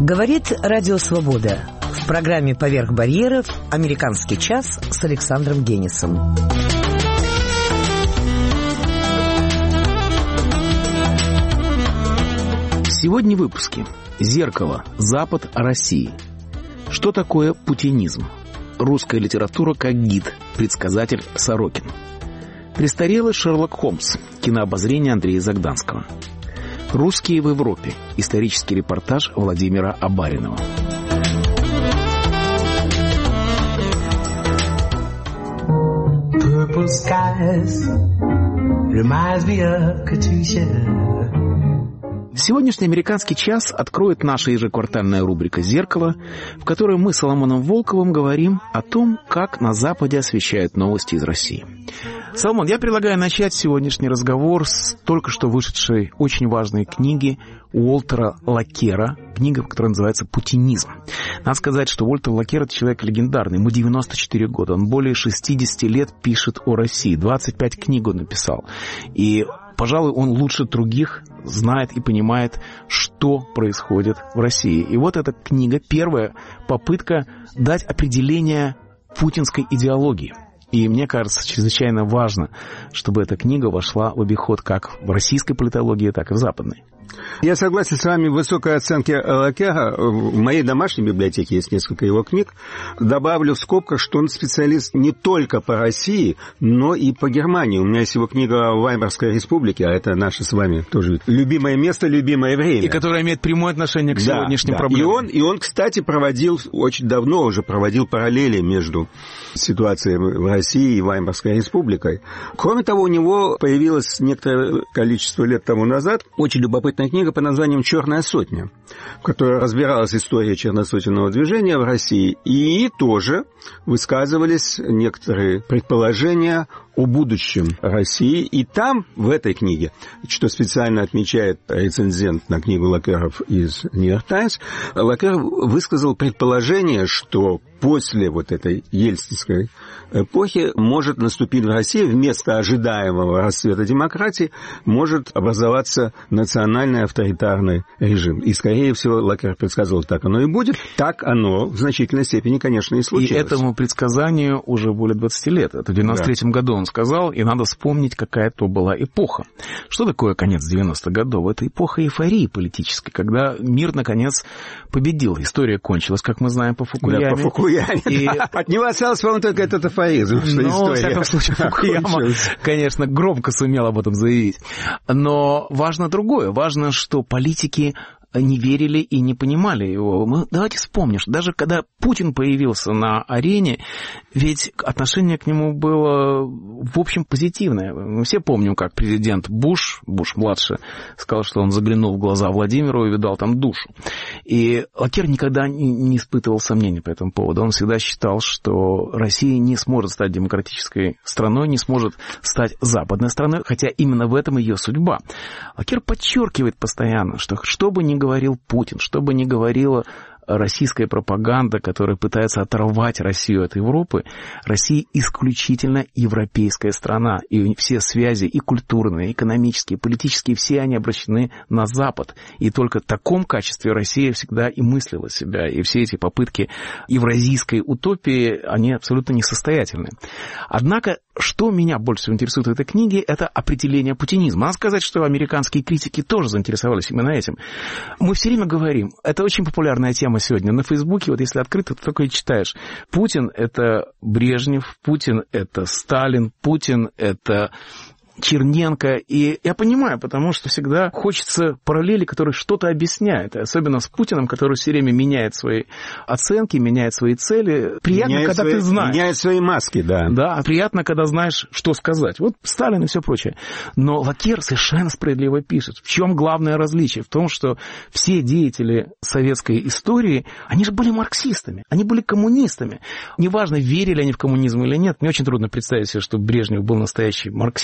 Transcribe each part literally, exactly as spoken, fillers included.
Говорит Радио Свобода. В программе «Поверх барьеров» «Американский час» с Александром Генисом. Сегодня в выпуске «Зеркало. Запад о России». Что такое путинизм? Русская литература как гид. Предсказатель Сорокин. Престарелый Шерлок Холмс. Кинообозрение Андрея Загданского. Русские в Европе. Исторический репортаж Владимира Абаринова. Purple skies reminds me of Katusha. Сегодняшний «Американский час» откроет наша ежеквартальная рубрика «Зеркало», в которой мы с Соломоном Волковым говорим о том, как на Западе освещают новости из России. Соломон, я предлагаю начать сегодняшний разговор с только что вышедшей очень важной книги Уолтера Лакера, книга, которая называется «Путинизм». Надо сказать, что Уолтер Лакер — это человек легендарный, ему девяносто четыре года, он более шестьдесят лет пишет о России, двадцать пять книг он написал, и пожалуй, он лучше других знает и понимает, что происходит в России. И вот эта книга, первая попытка дать определение путинской идеологии. И мне кажется, чрезвычайно важно, чтобы эта книга вошла в обиход как в российской политологии, так и в западной. Я согласен с вами в высокой оценке Лакера. В моей домашней библиотеке есть несколько его книг. Добавлю в скобках, что он специалист не только по России, но и по Германии. У меня есть его книга о Веймарской республике, а это наше с вами тоже любимое место, любимое время. И которое имеет прямое отношение к сегодняшним да, да. проблемам. И он, и он, кстати, проводил, очень давно уже проводил параллели между ситуацией в России и Веймарской республикой. Кроме того, у него появилось некоторое количество лет тому назад очень любопытная книга под названием «Черная сотня», в которой разбиралась история черносотенного движения в России, и тоже высказывались некоторые предположения о будущем России. И там, в этой книге, что специально отмечает рецензент на книгу Лакеров из «Нью-Йорк Таймс», Лакер высказал предположение, что после вот этой ельцинской эпохи может наступить в России вместо ожидаемого расцвета демократии может образоваться национальный авторитарный режим. И, скорее всего, Лакер предсказывал, так оно и будет. Так оно в значительной степени, конечно, и случилось. И этому предсказанию уже более двадцати лет. Это в девяносто третьем году он сказал, и надо вспомнить, какая то была эпоха. Что такое конец девяностых годов? Это эпоха эйфории политической, когда мир, наконец, победил. История кончилась, как мы знаем, по Фукуяме. Да, по Фукуяме. И... Да. От него осталось, по-моему, только этот афоризм, что ну, история. В всяком случае, Фукуяма, конечно, громко сумел об этом заявить. Но важно другое. Важно, что политики не верили и не понимали его. Мы, давайте вспомним, что даже когда Путин появился на арене, ведь отношение к нему было, в общем, позитивное. Мы все помним, как президент Буш, Буш-младший, сказал, что он заглянул в глаза Владимиру и видал там душу. И Лакер никогда не испытывал сомнений по этому поводу. Он всегда считал, что Россия не сможет стать демократической страной, не сможет стать западной страной, хотя именно в этом ее судьба. Лакер подчеркивает постоянно, что что бы ни говорил Путин, что бы ни говорила российская пропаганда, которая пытается оторвать Россию от Европы, Россия исключительно европейская страна. И все связи, и культурные, и экономические, и политические, все они обращены на Запад. И только в таком качестве Россия всегда и мыслила себя. И все эти попытки евразийской утопии, они абсолютно несостоятельны. Однако, что меня больше всего интересует в этой книге, это определение путинизма. Надо сказать, что американские критики тоже заинтересовались именно этим. Мы все время говорим, это очень популярная тема сегодня на Фейсбуке, вот если открыто, то только и читаешь. Путин — это Брежнев, Путин — это Сталин, Путин — это Черненко. И я понимаю, потому что всегда хочется параллели, которые что-то объясняют. Особенно с Путиным, который все время меняет свои оценки, меняет свои цели. Приятно, меняет когда свои, ты знаешь. Меняет свои маски, да. Да, приятно, когда знаешь, что сказать. Вот Сталин и все прочее. Но Лакер совершенно справедливо пишет. В чем главное различие? В том, что все деятели советской истории, они же были марксистами, они были коммунистами. Неважно, верили они в коммунизм или нет, мне очень трудно представить себе, что Брежнев был настоящий марксист.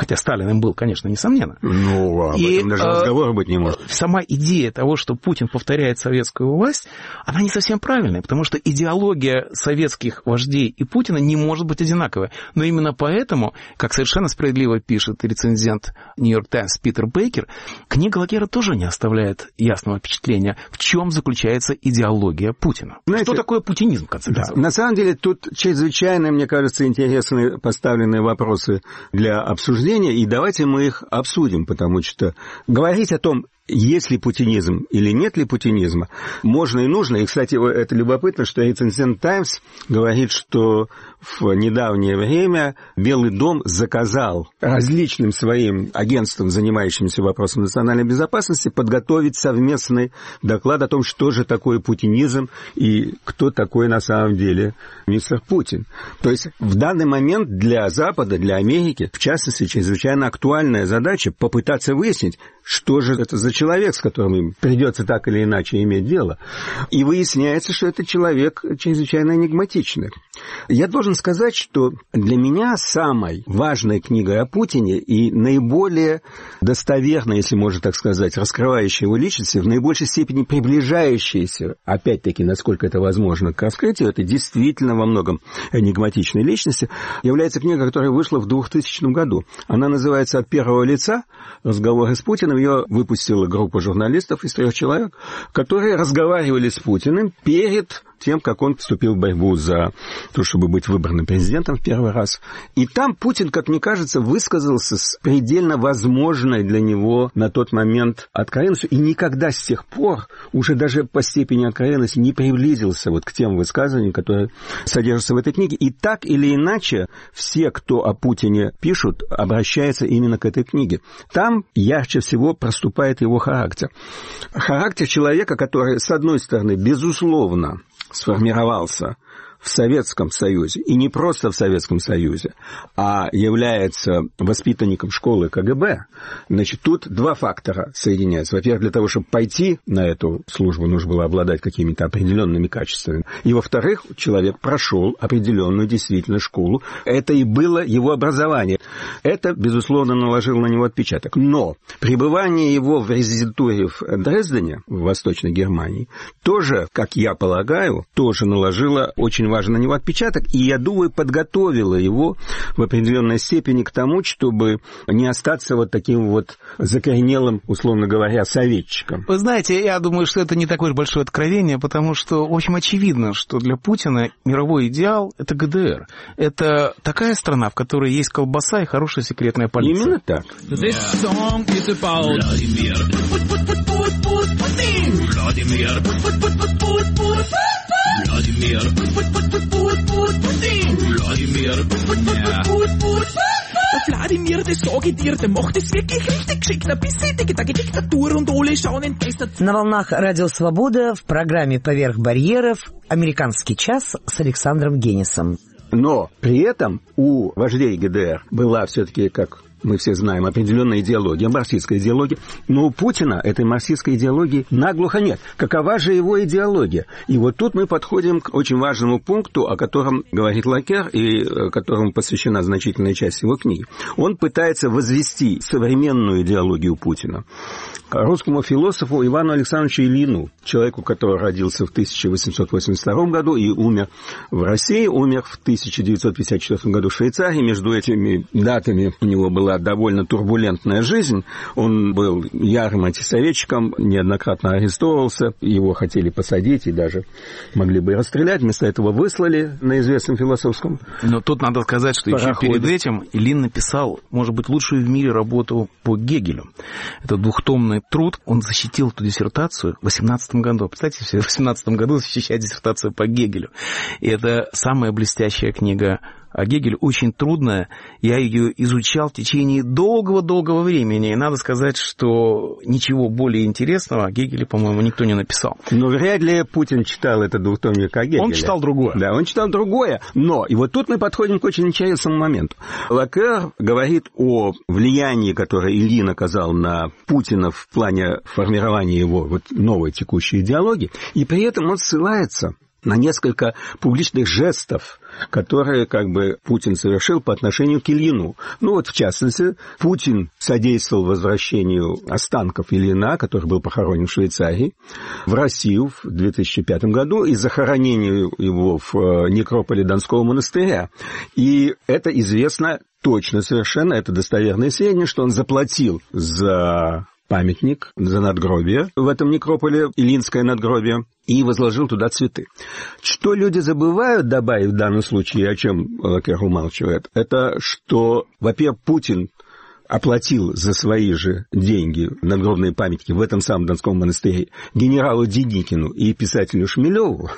хотя Сталин им был, конечно, несомненно. Ну, об и, этом даже разговора быть не может. Сама идея того, что Путин повторяет советскую власть, она не совсем правильная, потому что идеология советских вождей и Путина не может быть одинаковой. Но именно поэтому, как совершенно справедливо пишет рецензент «Нью-Йорк Таймс» Питер Бейкер, книга Лакера тоже не оставляет ясного впечатления, в чем заключается идеология Путина. Знаете, что такое путинизм, в конце концов? Да, на самом деле тут чрезвычайно, мне кажется, интересные поставленные вопросы для обсуждения, и давайте мы их обсудим, потому что говорить о том, есть ли путинизм или нет ли путинизма, можно и нужно. И, кстати, это любопытно, что рецензент «Таймс» говорит, что в недавнее время Белый дом заказал различным своим агентствам, занимающимся вопросом национальной безопасности, подготовить совместный доклад о том, что же такое путинизм и кто такой на самом деле мистер Путин. То есть в данный момент для Запада, для Америки, в частности, чрезвычайно актуальная задача попытаться выяснить, что же это за человек, с которым им придется так или иначе иметь дело. И выясняется, что это человек чрезвычайно энигматичный. Я должен сказать, что для меня самой важной книгой о Путине и наиболее достоверной, если можно так сказать, раскрывающей его личность, в наибольшей степени приближающейся, опять-таки, насколько это возможно, к раскрытию этой действительно во многом энигматичной личности, является книга, которая вышла в двухтысячном году. Она называется «От первого лица. Разговоры с Путиным». Ее выпустила группа журналистов из трех человек, которые разговаривали с Путиным перед тем, как он вступил в борьбу за то, чтобы быть выбранным президентом в первый раз. И там Путин, как мне кажется, высказался с предельно возможной для него на тот момент откровенностью, и никогда с тех пор уже даже по степени откровенности не приблизился вот к тем высказываниям, которые содержатся в этой книге. И так или иначе все, кто о Путине пишут, обращаются именно к этой книге. Там ярче всего проступает его характер. Характер человека, который, с одной стороны, безусловно, сформировался в Советском Союзе, и не просто в Советском Союзе, а является воспитанником школы КГБ, значит, тут два фактора соединяются. Во-первых, для того, чтобы пойти на эту службу, нужно было обладать какими-то определенными качествами. И, во-вторых, человек прошел определенную действительно школу. Это и было его образование. Это, безусловно, наложило на него отпечаток. Но пребывание его в резидентуре в Дрездене, в Восточной Германии, тоже, как я полагаю, тоже наложило очень важный на него отпечаток, и, я думаю, подготовила его в определенной степени к тому, чтобы не остаться вот таким вот закоренелым, условно говоря, советчиком. Вы знаете, я думаю, что это не такое большое откровение, потому что, в общем, очевидно, что для Путина мировой идеал — это ГДР. Это такая страна, в которой есть колбаса и хорошая секретная полиция. Именно так. Владимир, Wladimir, das sage ich dir, der macht das wirklich richtig geschickt. Ein bisschen Diktatur und alle schauen in bester... На волнах Радио Свобода в программе «Поверх барьеров» «Американский час» с Александром Генисом. Но при этом у вождей ГДР была все-таки, как мы все знаем, определенная идеология, марксистская идеология, но у Путина этой марксистской идеологии наглухо нет. Какова же его идеология? И вот тут мы подходим к очень важному пункту, о котором говорит Лакер и которому посвящена значительная часть его книги. Он пытается возвести современную идеологию Путина русскому философу Ивану Александровичу Ильину, человеку, который родился в тысяча восемьсот восемьдесят втором году и умер в России, умер в тысяча девятьсот пятьдесят четвёртом году в Швейцарии. Между этими датами у него была довольно турбулентная жизнь. Он был ярым антисоветчиком, неоднократно арестовывался, его хотели посадить и даже могли бы и расстрелять. Вместо этого выслали на известном философском Но тут надо сказать, что пароходе. Еще перед этим Ильин написал, может быть, лучшую в мире работу по Гегелю. Это двухтомный труд. Он защитил эту диссертацию в восемнадцатом году. Представьте себе, в восемнадцатом году защищать диссертацию по Гегелю. И это самая блестящая книга о Гегеле, очень трудная. Я ее изучал в течение долгого-долгого времени. И надо сказать, что ничего более интересного о Гегеле, по-моему, никто не написал. Но вряд ли Путин читал этот двухтомник о Гегеле. Он читал другое. Да, он читал другое. Но, и вот тут мы подходим к очень интересному моменту. Лакер говорит о влиянии, которое Ильин оказал на Путина в плане формирования его вот новой текущей идеологии, и при этом он ссылается на несколько публичных жестов которые как бы Путин совершил по отношению к Ильину. Ну вот, в частности, Путин содействовал возвращению останков Ильина, который был похоронен в Швейцарии, в Россию в две тысячи пятом году и захоронению его в некрополе Донского монастыря. И это известно точно совершенно, это достоверное сведения, что он заплатил за памятник, за надгробие в этом некрополе, Ильинское надгробие, и возложил туда цветы. Что люди забывают добавить в данном случае, о чем Лакер умалчивает, это что, во-первых, Путин оплатил за свои же деньги надгробные памятники в этом самом Донском монастыре генералу Деникину и писателю Шмелеву.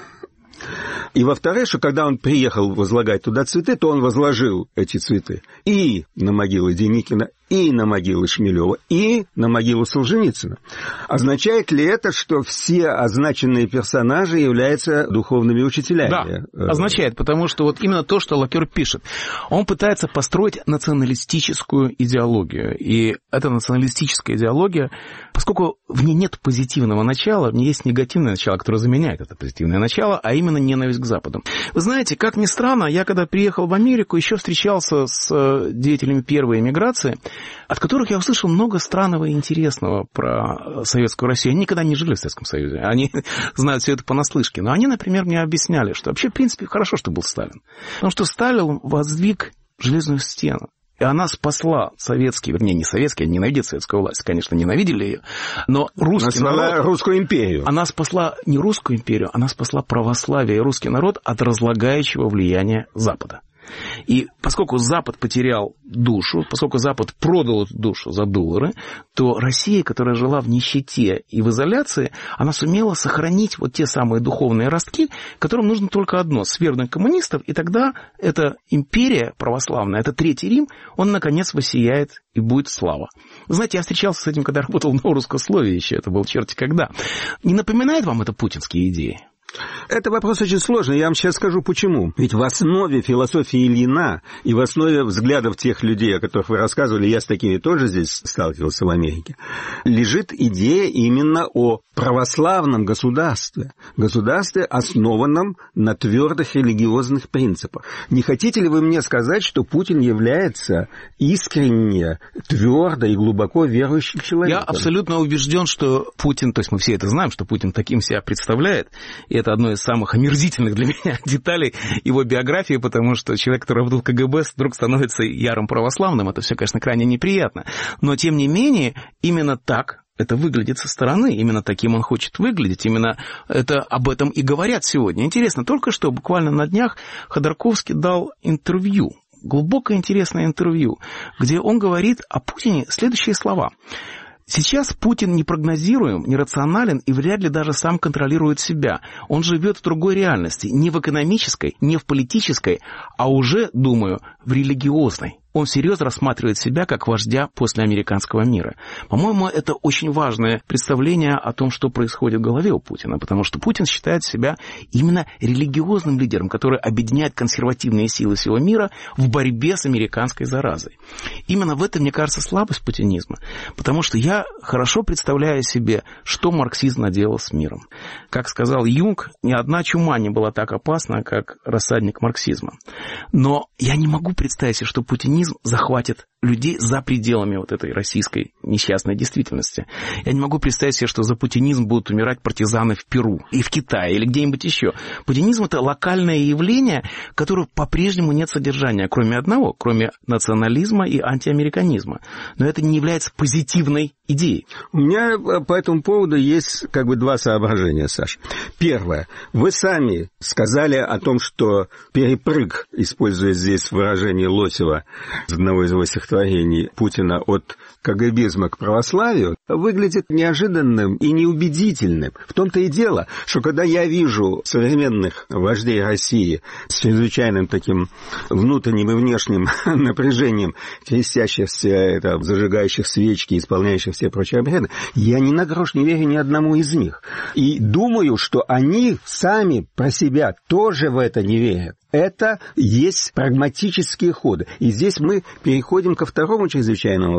И, во-вторых, что когда он приехал возлагать туда цветы, то он возложил эти цветы и на могилу Деникина, и на могилу Шмелева, и на могилу Солженицына. Означает ли это, что все означенные персонажи являются духовными учителями? Да, означает, потому что вот именно то, что Лакер пишет. Он пытается построить националистическую идеологию. И эта националистическая идеология, поскольку в ней нет позитивного начала, в ней есть негативное начало, которое заменяет это позитивное начало, а именно ненависть к Западу. Вы знаете, как ни странно, я когда приехал в Америку, еще встречался с деятелями первой эмиграции, от которых я услышал много странного и интересного про Советскую Россию. Они никогда не жили в Советском Союзе, они знают все это понаслышке. Но они, например, мне объясняли, что вообще, в принципе, хорошо, что был Сталин. Потому что Сталин воздвиг железную стену. И она спасла советские, вернее, не советские, они ненавидят советскую власть, конечно, ненавидели ее, но русский народ... русскую империю. Она спасла не русскую империю, она спасла православие и русский народ от разлагающего влияния Запада. И поскольку Запад потерял душу, поскольку Запад продал эту душу за доллары, то Россия, которая жила в нищете и в изоляции, она сумела сохранить вот те самые духовные ростки, которым нужно только одно – свергнуть коммунистов, и тогда эта империя православная, это Третий Рим, он, наконец, воссияет и будет слава. Вы знаете, я встречался с этим, когда работал на русскословии еще, это был черти когда. Не напоминает вам это путинские идеи? Это вопрос очень сложный, я вам сейчас скажу почему. Ведь в основе философии Ильина и в основе взглядов тех людей, о которых вы рассказывали, я с такими тоже здесь сталкивался в Америке, лежит идея именно о православном государстве. Государстве, основанном на твердых религиозных принципах. Не хотите ли вы мне сказать, что Путин является искренне, твердо и глубоко верующим человеком? Я абсолютно убежден, что Путин, то есть мы все это знаем, что Путин таким себя представляет, и это одно из самых омерзительных для меня деталей его биографии, потому что человек, который работал в ка гэ бэ, вдруг становится ярым православным. Это все, конечно, крайне неприятно. Но, тем не менее, именно так это выглядит со стороны. Именно таким он хочет выглядеть. Именно это, об этом и говорят сегодня. Интересно, только что, буквально на днях, Ходорковский дал интервью, глубокое интересное интервью, где он говорит о Путине следующие слова. Сейчас Путин непрогнозируем, нерационален и вряд ли даже сам контролирует себя. Он живет в другой реальности, не в экономической, не в политической, а уже, думаю, в религиозной. Он всерьез рассматривает себя как вождя после американского мира. По-моему, это очень важное представление о том, что происходит в голове у Путина, потому что Путин считает себя именно религиозным лидером, который объединяет консервативные силы всего мира в борьбе с американской заразой. Именно в этом, мне кажется, слабость путинизма, потому что я хорошо представляю себе, что марксизм наделал с миром. Как сказал Юнг, ни одна чума не была так опасна, как рассадник марксизма. Но я не могу представить себе, что путинизм захватит людей за пределами вот этой российской несчастной действительности. Я не могу представить себе, что за путинизм будут умирать партизаны в Перу и в Китае или где-нибудь еще. Путинизм – это локальное явление, которого по-прежнему нет содержания, кроме одного, кроме национализма и антиамериканизма. Но это не является позитивной идеей. У меня по этому поводу есть как бы два соображения, Саш. Первое. Вы сами сказали о том, что перепрыг, используя здесь выражение Лосева, одного из его стихотворений, Путина от КГБизма к православию, выглядит неожиданным и неубедительным. В том-то и дело, что когда я вижу современных вождей России с чрезвычайным таким внутренним и внешним напряжением, крестящихся, зажигающих свечки, исполняющих все прочие обряды, я ни на грош не верю ни одному из них. И думаю, что они сами про себя тоже в это не верят. Это есть прагматические ходы. И здесь мы переходим ко второму чрезвычайно важному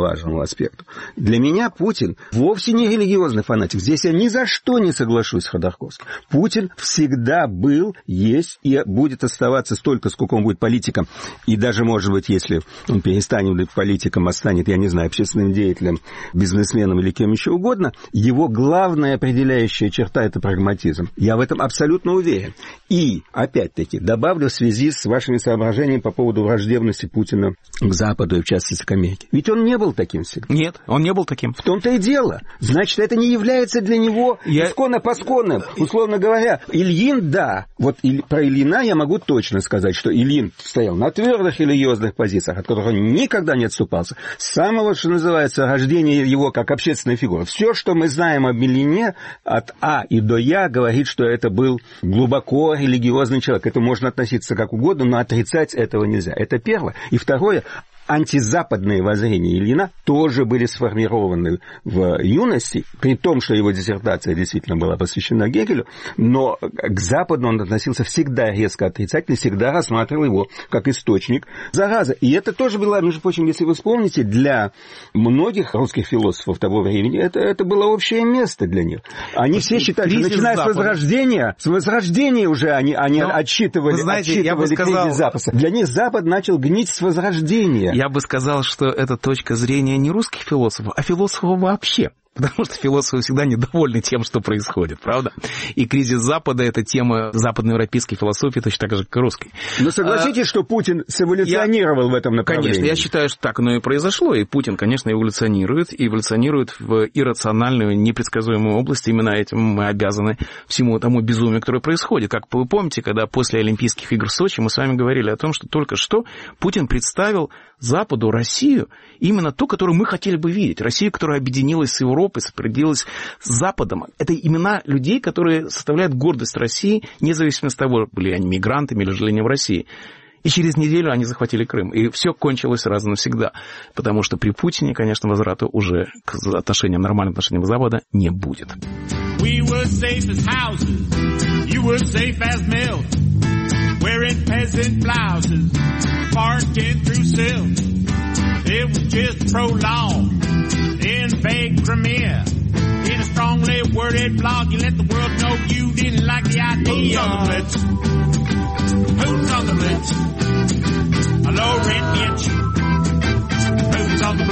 аспекту. Для меня Путин вовсе не религиозный фанатик. Здесь я ни за что не соглашусь с Ходорковским. Путин всегда был, есть и будет оставаться столько, сколько он будет политиком. И даже, может быть, если он перестанет быть политиком, а станет, я не знаю, общественным деятелем, бизнесменом или кем еще угодно, его главная определяющая черта – это прагматизм. Я в этом абсолютно уверен. И, опять-таки, добавлю в связи с вашими соображениями по поводу враждебности Путина к Западу и, в частности, к Америке. Ведь он не был таким всегда. Нет, он не был таким. В том-то и дело. Значит, это не является для него я... исконно-посконным. Условно говоря, Ильин, да. Вот про Ильина я могу точно сказать, что Ильин стоял на твердых религиозных позициях, от которых он никогда не отступался. С самого, что называется, рождения его как общественной фигуры. Все, что мы знаем об Ильине, от А и до Я, говорит, что это был глубоко религиозный человек. Это можно относиться как угодно, но отрицать этого нельзя. Это первое. И второе, антизападные воззрения Ильина тоже были сформированы в юности, при том, что его диссертация действительно была посвящена Гегелю, но к Западу он относился всегда резко отрицательно, всегда рассматривал его как источник заразы. И это тоже было, между прочим, если вы вспомните, для многих русских философов того времени это, это было общее место для них. Они все считали, что начиная Запада. с Возрождения, с Возрождения уже они, они но, отсчитывали, знаете, отсчитывали я бы сказал... кризис Запада. Для них Запад начал гнить с Возрождения. Я бы сказал, что это точка зрения не русских философов, а философов вообще. Потому что философы всегда недовольны тем, что происходит, правда? И кризис Запада – это тема западноевропейской философии, точно так же, как и русской. Но согласитесь, а, что Путин эволюционировал я, в этом направлении? Конечно, я считаю, что так оно и произошло. И Путин, конечно, эволюционирует, и эволюционирует в иррациональную, непредсказуемую область. Именно этим мы обязаны всему тому безумию, которое происходит. Как вы помните, когда после Олимпийских игр в Сочи мы с вами говорили о том, что только что Путин представил Западу Россию, именно ту, которую мы хотели бы видеть. Россию, которая объединилась с Европой, сопрягилась с Западом. Это имена людей, которые составляют гордость России, независимо от того, были они мигрантами или жили они в России. И через неделю они захватили Крым. И все кончилось раз и навсегда. Потому что при Путине, конечно, возврата уже к отношениям, нормальным отношениям Запада не будет. We were safe as houses. You were safe as milk. Wearing peasant blouses. Barking through silk. It was just prologue. In vague premiere, in a strongly worded blog, you let the world know you didn't like the idea. Who's on the blitz? Who's on the blitz? A low-rent bitch. Who's on the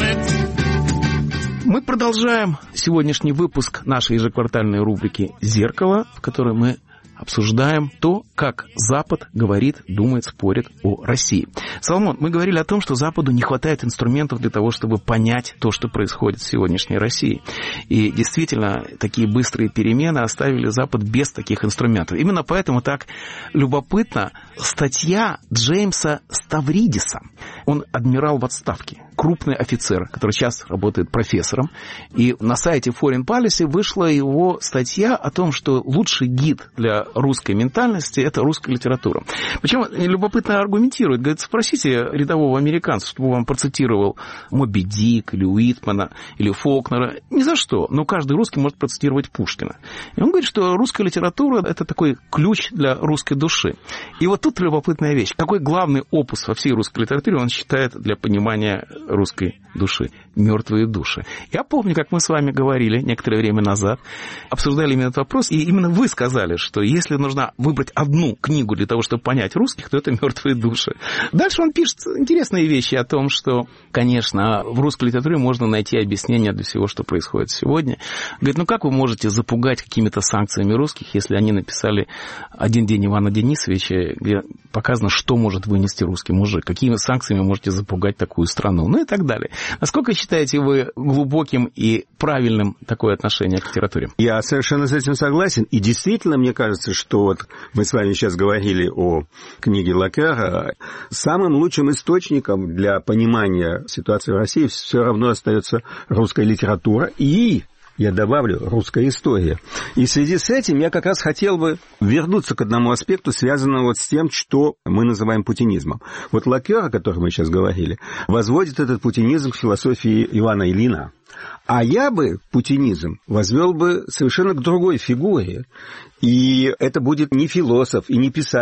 blitz? Мы продолжаем сегодняшний выпуск нашей ежеквартальной рубрики «Зеркало», в которой мы обсуждаем то, как Запад говорит, думает, спорит о России. Соломон, мы говорили о том, что Западу не хватает инструментов для того, чтобы понять то, что происходит в сегодняшней России. И действительно, такие быстрые перемены оставили Запад без таких инструментов. Именно поэтому так любопытна статья Джеймса Ставридиса. Он адмирал в отставке, крупный офицер, который сейчас работает профессором. И на сайте Foreign Policy вышла его статья о том, что лучший гид для русской ментальности – это русская литература. Причем любопытно аргументирует. Говорит, спросите рядового американца, чтобы он процитировал Моби Дик или Уитмана или Фолкнера. Ни за что. Но каждый русский может процитировать Пушкина. И он говорит, что русская литература – это такой ключ для русской души. И вот тут любопытная вещь. Какой главный опус во всей русской литературе он считает для понимания русской души? Мертвые души. Я помню, как мы с вами говорили некоторое время назад, обсуждали именно этот вопрос, и именно вы сказали, что если нужно выбрать одну книгу для того, чтобы понять русских, то это «Мертвые души». Дальше он пишет интересные вещи о том, что, конечно, в русской литературе можно найти объяснение для всего, что происходит сегодня. Говорит, ну как вы можете запугать какими-то санкциями русских, если они написали «Один день Ивана Денисовича», где показано, что может вынести русский мужик, какими санкциями можете запугать такую страну, ну и так далее. Насколько считаете вы глубоким и правильным такое отношение к литературе? Я совершенно с этим согласен, и действительно, мне кажется, что вот мы с вами сейчас говорили о книге Лакера, самым лучшим источником для понимания ситуации в России все равно остается русская литература и, я добавлю, русская история. И в связи с этим я как раз хотел бы вернуться к одному аспекту, связанному вот с тем, что мы называем путинизмом. Вот Лакер, о котором мы сейчас говорили, возводит этот путинизм к философии Ивана Ильина. А я бы путинизм возвел бы совершенно к другой фигуре. И это будет не философ и не писатель,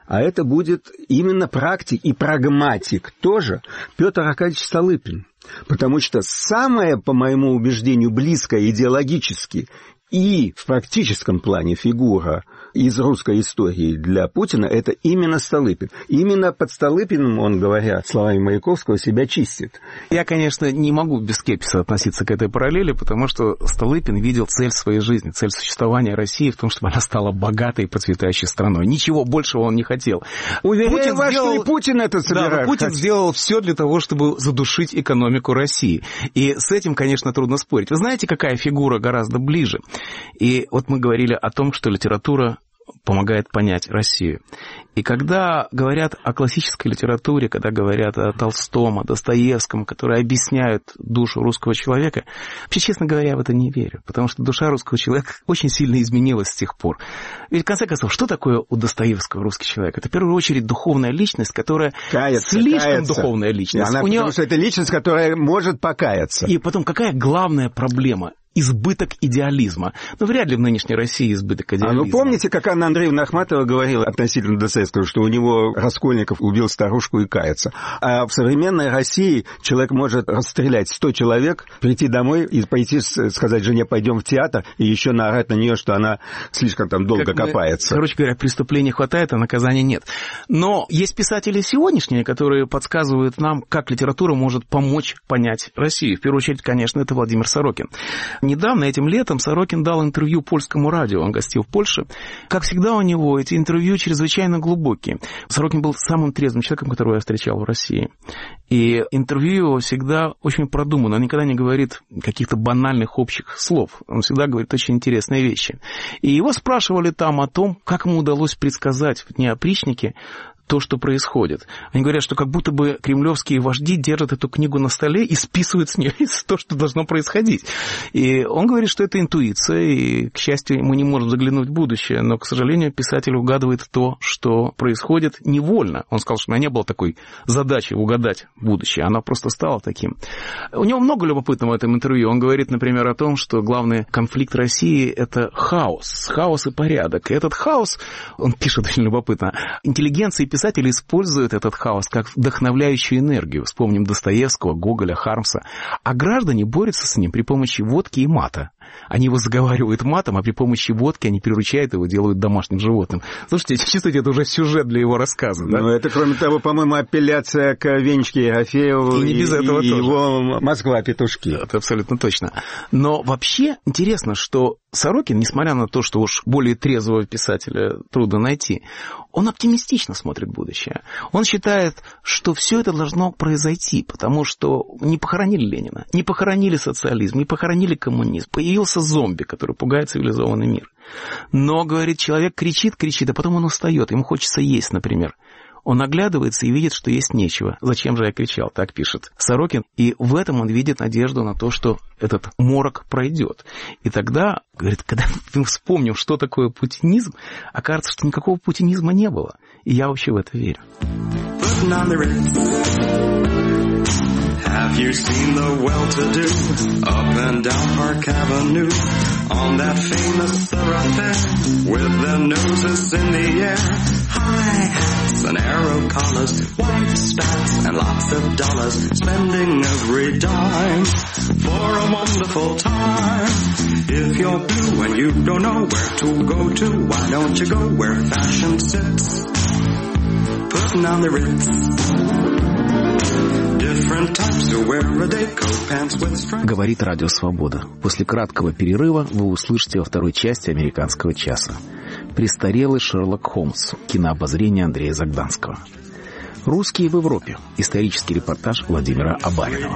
а это будет именно практик и прагматик тоже Петр Аркадьевич Столыпин. Потому что самая, по моему убеждению, близкая идеологически и в практическом плане фигура из русской истории для Путина — это именно Столыпин. Именно под Столыпиным он, говоря словами Маяковского, себя чистит. Я, конечно, не могу без скепсиса относиться к этой параллели, потому что Столыпин видел цель своей жизни, цель существования России в том, чтобы она стала богатой и процветающей страной. Ничего большего он не хотел. Уверяю Путин вас, сделал... что и Путин это собирает. Да, Путин сделал все для того, чтобы задушить экономику России. И с этим, конечно, трудно спорить. Вы знаете, какая фигура гораздо ближе? И вот мы говорили о том, что литература помогает понять Россию. И когда говорят о классической литературе, когда говорят о Толстом, о Достоевском, которые объясняют душу русского человека, вообще, честно говоря, я в это не верю, потому что душа русского человека очень сильно изменилась с тех пор. Ведь, в конце концов, что такое у Достоевского русский человек? Это, в первую очередь, духовная личность, которая кается, слишком кается. духовная личность. Она, у нее... Потому что это личность, которая может покаяться. И потом, какая главная проблема? Избыток идеализма. Ну, вряд ли в нынешней России избыток идеализма. А ну, помните, как Анна Андреевна Ахматова говорила относительно Достоевского, что у него Раскольников убил старушку и кается. А в современной России человек может расстрелять сто человек, прийти домой и пойти сказать жене: пойдем в театр, и еще наорать на нее, что она слишком там долго как копается. Мы, короче говоря, преступлений хватает, а наказания нет. Но есть писатели сегодняшние, которые подсказывают нам, как литература может помочь понять Россию. В первую очередь, конечно, это Владимир Сорокин. Недавно, этим летом, Сорокин дал интервью польскому радио, он гостил в Польше. Как всегда у него эти интервью чрезвычайно глубокие. Сорокин был самым трезвым человеком, которого я встречал в России. И интервью его всегда очень продумано, он никогда не говорит каких-то банальных общих слов, он всегда говорит очень интересные вещи. И его спрашивали там о том, как ему удалось предсказать в дни опричники то, что происходит. Они говорят, что как будто бы кремлевские вожди держат эту книгу на столе и списывают с нее то, что должно происходить. И он говорит, что это интуиция, и, к счастью, мы не можем заглянуть в будущее, но, к сожалению, писатель угадывает то, что происходит невольно. Он сказал, что у меня не было такой задачи угадать будущее, она просто стала таким. У него много любопытного в этом интервью. Он говорит, например, о том, что главный конфликт России — это хаос, хаос и порядок. И этот хаос, он пишет очень любопытно, интеллигенция и писатели используют этот хаос как вдохновляющую энергию. Вспомним Достоевского, Гоголя, Хармса. А граждане борются с ним при помощи водки и мата. Они его заговаривают матом, а при помощи водки они приручают его, делают домашним животным. Слушайте, чувствуете, это уже сюжет для его рассказа, да? Ну, это, кроме того, по-моему, апелляция к Венечке Ерофееву и, не без этого и тоже. Его «Москва-петушки». Это абсолютно точно. Но вообще интересно, что Сорокин, несмотря на то, что уж более трезвого писателя трудно найти, он оптимистично смотрит в будущее. Он считает, что все это должно произойти, потому что не похоронили Ленина, не похоронили социализм, не похоронили коммунизм. Появился зомби, который пугает цивилизованный мир. Но, говорит, человек кричит, кричит, а потом он устает, ему хочется есть, например. Он оглядывается и видит, что есть нечего. Зачем же я кричал? Так пишет Сорокин. И в этом он видит надежду на то, что этот морок пройдет. И тогда, говорит, когда мы вспомним, что такое путинизм, окажется, что никакого путинизма не было. И я вообще в это верю. Have you seen the well-to-do up and down Park Avenue on that famous thoroughfare with their noses in the air? High hats and arrow collars, white spats and lots of dollars, spending every dime for a wonderful time. If you're blue and you don't know where to go to, why don't you go where fashion sits, putting on the Ritz. Говорит Радио Свобода. После краткого перерыва вы услышите во второй части «Американского часа». Престарелый Шерлок Холмс. Кинообозрение Андрея Загданского. «Русские в Европе». Исторический репортаж Владимира Абаринова.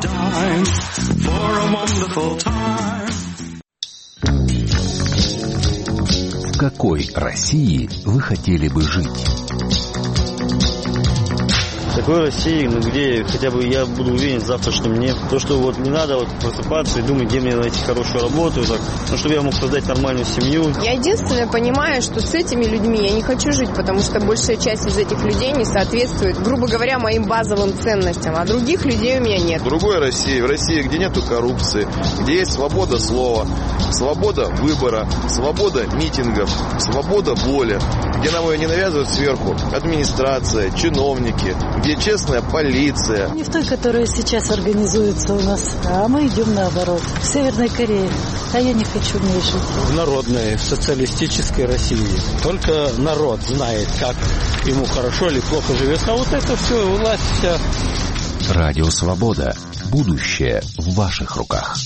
В какой России вы хотели бы жить? Такой России, ну, где хотя бы я буду уверен в завтрашнем дне. То, что вот не надо вот просыпаться и думать, где мне найти хорошую работу, так, ну, чтобы я мог создать нормальную семью. Я единственное понимаю, что с этими людьми я не хочу жить, потому что большая часть из этих людей не соответствует, грубо говоря, моим базовым ценностям, а других людей у меня нет. В другой России, в России, где нету коррупции, где есть свобода слова, свобода выбора, свобода митингов, свобода воли, где нам ее не навязывают сверху администрация, чиновники, где честная полиция. Не в той, которая сейчас организуется у нас, а мы идем наоборот. В Северной Корее. А я не хочу в ней жить. В народной, в социалистической России. Только народ знает, как ему хорошо или плохо живется. А вот это все, власть вся. Радио Свобода. Будущее в ваших руках.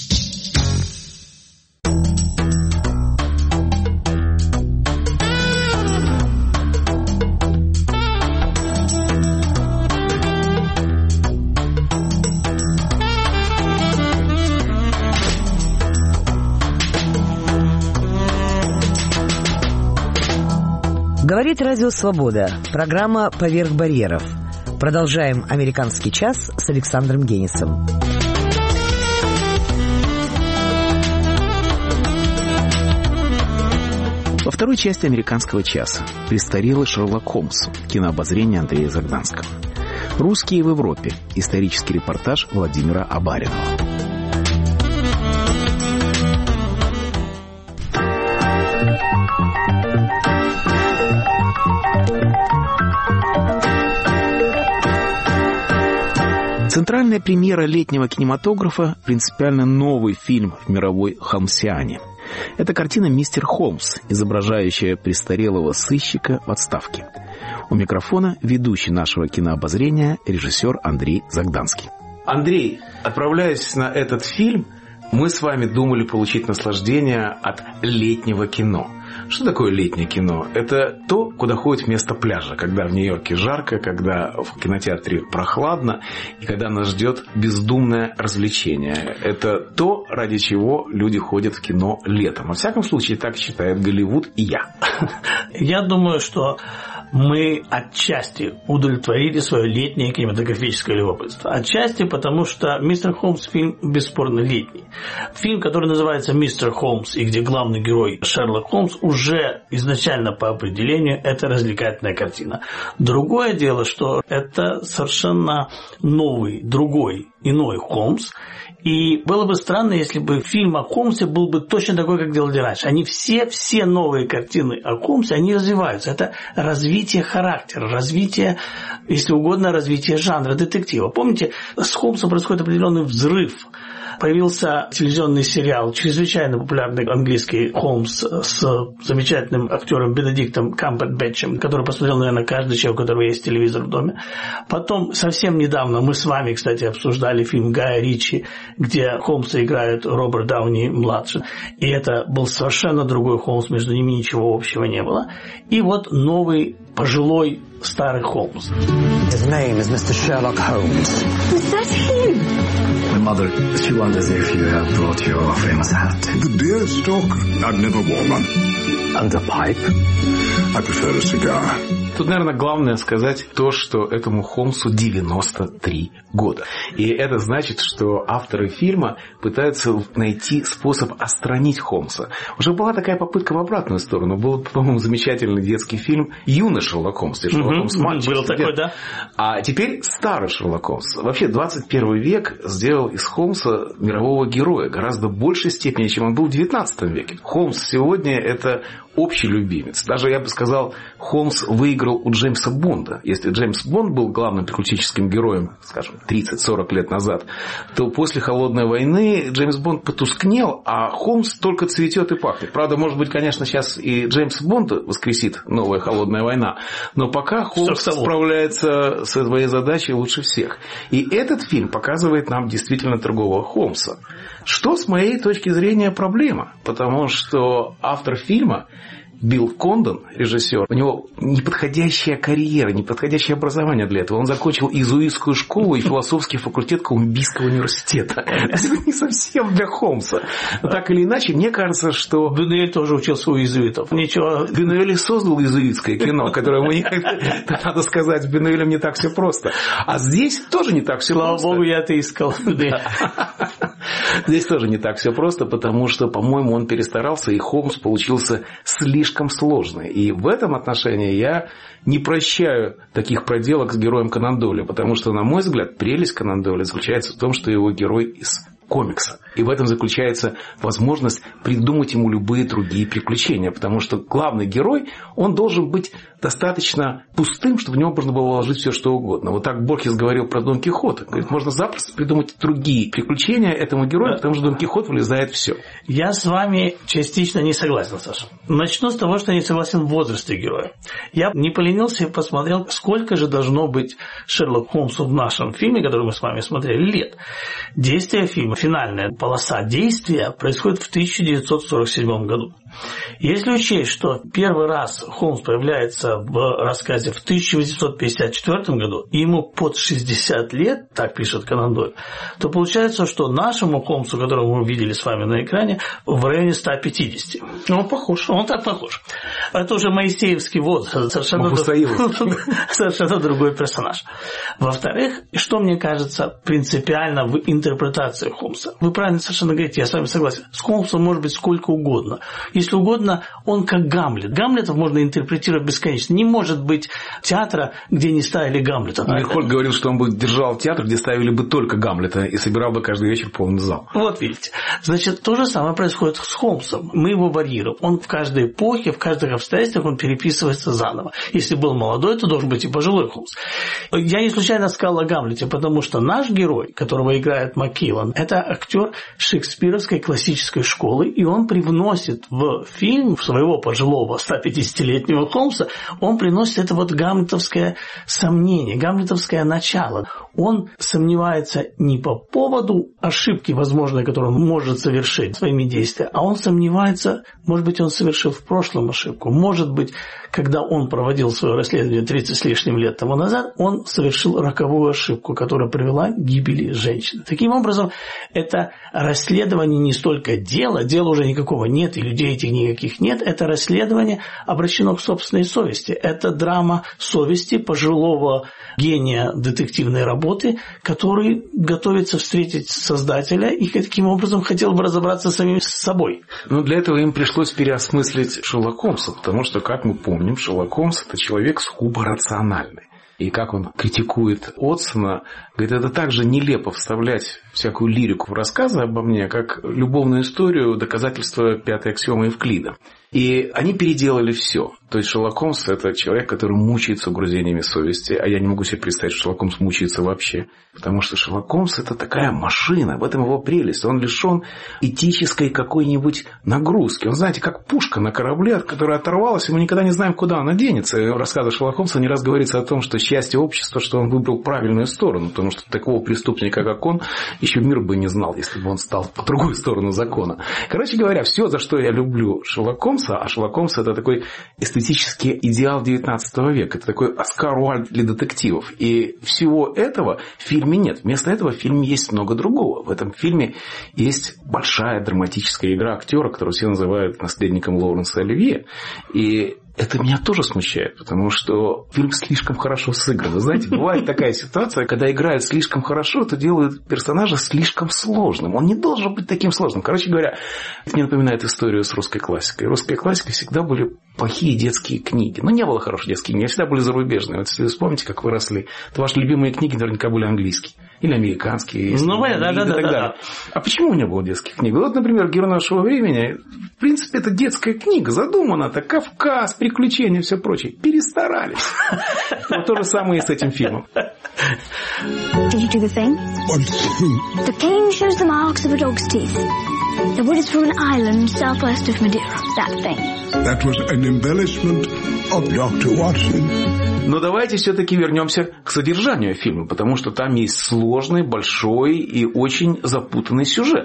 Говорит Радио Свобода. Программа «Поверх барьеров». Продолжаем «Американский час» с Александром Генисом. Во второй части «Американского часа» престарелый Шерлок Холмс. Кинообозрение Андрея Загданского. Русские в Европе. Исторический репортаж Владимира Абаринова. Центральная премьера летнего кинематографа – принципиально новый фильм в мировой холмсиане. Это картина «Мистер Холмс», изображающая престарелого сыщика в отставке. У микрофона ведущий нашего кинообозрения режиссер Андрей Загданский. Андрей, отправляясь на этот фильм, мы с вами думали получить наслаждение от летнего кино. Что такое летнее кино? Это то, куда ходят вместо пляжа, когда в Нью-Йорке жарко, когда в кинотеатре прохладно и когда нас ждет бездумное развлечение. Это то, ради чего люди ходят в кино летом. Во всяком случае, так считает Голливуд и я. Я думаю, что мы отчасти удовлетворили свое летнее кинематографическое любопытство. Отчасти потому, что «Мистер Холмс» фильм бесспорно летний. Фильм, который называется «Мистер Холмс», и где главный герой Шерлок Холмс, уже изначально по определению это развлекательная картина. Другое дело, что это совершенно новый, другой, иной Холмс. И было бы странно, если бы фильм о Холмсе был бы точно такой, как делали раньше. Они все, все новые картины о Холмсе, они развиваются. Это развитие характера, развитие, если угодно, развитие жанра детектива. Помните, с Холмсом происходит определенный взрыв. Появился телевизионный сериал, чрезвычайно популярный английский «Холмс» с замечательным актером Бенедиктом Камбербэтчем, который посмотрел, наверное, каждый человек, у которого есть телевизор в доме. Потом, совсем недавно, мы с вами, кстати, обсуждали фильм Гая Ричи, где Холмса играет Роберт Дауни-младший. И это был совершенно другой Холмс, между ними ничего общего не было. И вот новый, пожилой, старый Холмс. His name is Mister Sherlock Holmes. Was that him? My mother, she wonders if you have brought your famous hat. The deer stalker. I've never worn one. And a pipe? I prefer a cigar. Тут, наверное, главное сказать то, что этому Холмсу девяносто три года. И это значит, что авторы фильма пытаются найти способ отстранить Холмса. Уже была такая попытка в обратную сторону. Был, по-моему, замечательный детский фильм «Юный Шерлок Холмс», где Шерлок Холмс мальчик. Был такой, да. А теперь старый Шерлок Холмс. Вообще, двадцать первый век сделал из Холмса мирового героя гораздо большей степени, чем он был в девятнадцатом веке. Холмс сегодня – это общий любимец. Даже, я бы сказал, Холмс выиграл у Джеймса Бонда. Если Джеймс Бонд был главным приключенческим героем, скажем, тридцать-сорок лет назад, то после «Холодной войны» Джеймс Бонд потускнел, а Холмс только цветет и пахнет. Правда, может быть, конечно, сейчас и Джеймс Бонд воскресит новая «Холодная война», но пока Холмс справляется с своей задачей лучше всех. И этот фильм показывает нам действительно другого Холмса. Что, с моей точки зрения, проблема? Потому что автор фильма Билл Кондон, режиссер, у него неподходящая карьера, неподходящее образование для этого. Он закончил иезуитскую школу и философский факультет Колумбийского университета. Это не совсем для Холмса. Но так или иначе, мне кажется, что... Бюнуэль тоже учился у иезуитов. Ничего. Бюнуэль создал иезуитское кино, которое мы... Надо сказать, с Бюнуэлем не так все просто. А здесь тоже не так все просто. Слава богу, я это искал. Здесь тоже не так все просто, потому что, по-моему, он перестарался, и Холмс получился слишком сложный. И в этом отношении я не прощаю таких проделок с героем Конан Дойля, потому что, на мой взгляд, прелесть Конан Дойля заключается в том, что его герой из комикса. И в этом заключается возможность придумать ему любые другие приключения, потому что главный герой, он должен быть достаточно пустым, чтобы в него можно было вложить все, что угодно. Вот так Борхес говорил про Дон Кихота. Говорит, можно запросто придумать другие приключения этому герою, потому что Дон Кихот влезает в все. Я с вами частично не согласен, Саша. Начну с того, что не согласен в возрасте героя. Я не поленился и посмотрел, сколько же должно быть Шерлок Холмсу в нашем фильме, который мы с вами смотрели, лет. Действие фильма, финальная полоса действия происходит в тысяча девятьсот сорок седьмом году. Если учесть, что первый раз Холмс появляется в рассказе в тысяча восемьсот пятьдесят четвёртом году, и ему под шестьдесят лет, так пишет Конан Дойль, то получается, что нашему Холмсу, которого мы видели с вами на экране, в районе ста пятидесяти. Он похож. Он так похож. Это уже моисеевский возраст, совершенно, совершенно другой персонаж. Во-вторых, что мне кажется принципиально в интерпретации Холмса? Вы правильно совершенно говорите, я с вами согласен. С Холмсом может быть сколько угодно. Если угодно, он как Гамлет. Гамлетов можно интерпретировать бесконечно. Не может быть театра, где не ставили Гамлета. Мирхольд говорил, что он бы держал театр, где ставили бы только Гамлета, и собирал бы каждый вечер полный зал. Вот видите. Значит, то же самое происходит с Холмсом. Мы его варьируем. Он в каждой эпохе, в каждых обстоятельствах он переписывается заново. Если был молодой, то должен быть и пожилой Холмс. Я не случайно сказал о Гамлете, потому что наш герой, которого играет МакКеллан, это актер шекспировской классической школы, и он привносит в фильм своего пожилого ста пятидесятилетнего Холмса, он приносит это вот гамлетовское сомнение, гамлетовское начало. Он сомневается не по поводу ошибки, возможной, которую он может совершить своими действиями, а он сомневается, может быть, он совершил в прошлом ошибку, может быть, когда он проводил свое расследование тридцать с лишним лет тому назад, он совершил роковую ошибку, которая привела к гибели женщины. Таким образом, это расследование не столько дела, дела уже никакого нет, и людей этих никаких нет, это расследование обращено к собственной совести. Это драма совести пожилого гения детективной работы, который готовится встретить Создателя и таким образом хотел бы разобраться самим с собой. Но для этого им пришлось переосмыслить Шерлока Холмса, потому что, как мы помним, Шерлок Холмс – это человек сугубо рациональный. И как он критикует Уотсона, говорит, это так же нелепо вставлять всякую лирику в рассказы обо мне, как любовную историю, доказательства пятой аксиомы Евклида. И они переделали все. То есть Шерлок Холмс – это человек, который мучается угрызениями совести, а я не могу себе представить, что Шерлок Холмс мучается вообще. Потому что Шерлок Холмс – это такая машина, в этом его прелесть. Он лишен этической какой-нибудь нагрузки. Он, знаете, как пушка на корабле, от которой оторвалась, и мы никогда не знаем, куда она денется. И в рассказах Шерлока Холмса не раз говорится о том, что счастье общества, что он выбрал правильную сторону, потому что такого преступника, как он, еще мир бы не знал, если бы он стал по другую сторону закона. Короче говоря, все, за что я люблю Шерлока Холмса, а Шерлок Холмс – это такой эстетический идеал девятнадцатого века. Это такой Оскар Уайльд для детективов. И всего этого в фильме нет. Вместо этого в фильме есть много другого. В этом фильме есть большая драматическая игра актера, которую все называют наследником Лоуренса Оливье. И это меня тоже смущает, потому что фильм слишком хорошо сыгран. Вы знаете, бывает такая ситуация, когда играют слишком хорошо, то делают персонажа слишком сложным. Он не должен быть таким сложным. Короче говоря, это мне напоминает историю с русской классикой. Русской классикой всегда были плохие детские книги. Но не было хороших детских книг, они всегда были зарубежные. Вот если вы вспомните, как вы росли, то ваши любимые книги наверняка были английские. Или американские. Ну, да, да, да, да. А почему не было детских книг? Вот, например, «Герой нашего времени», в принципе, это детская книга. Задумана-то Кавказ, приключения и все прочее. Перестарались. Вот то же самое и с этим фильмом. Did you do the thing? What thing? The thing shows the marks of a dog's teeth. The wood is from an island southwest of Madeira. That thing. That was an embellishment of доктор Watson. Но давайте все-таки вернемся к содержанию фильма, потому что там есть сложный, большой и очень запутанный сюжет.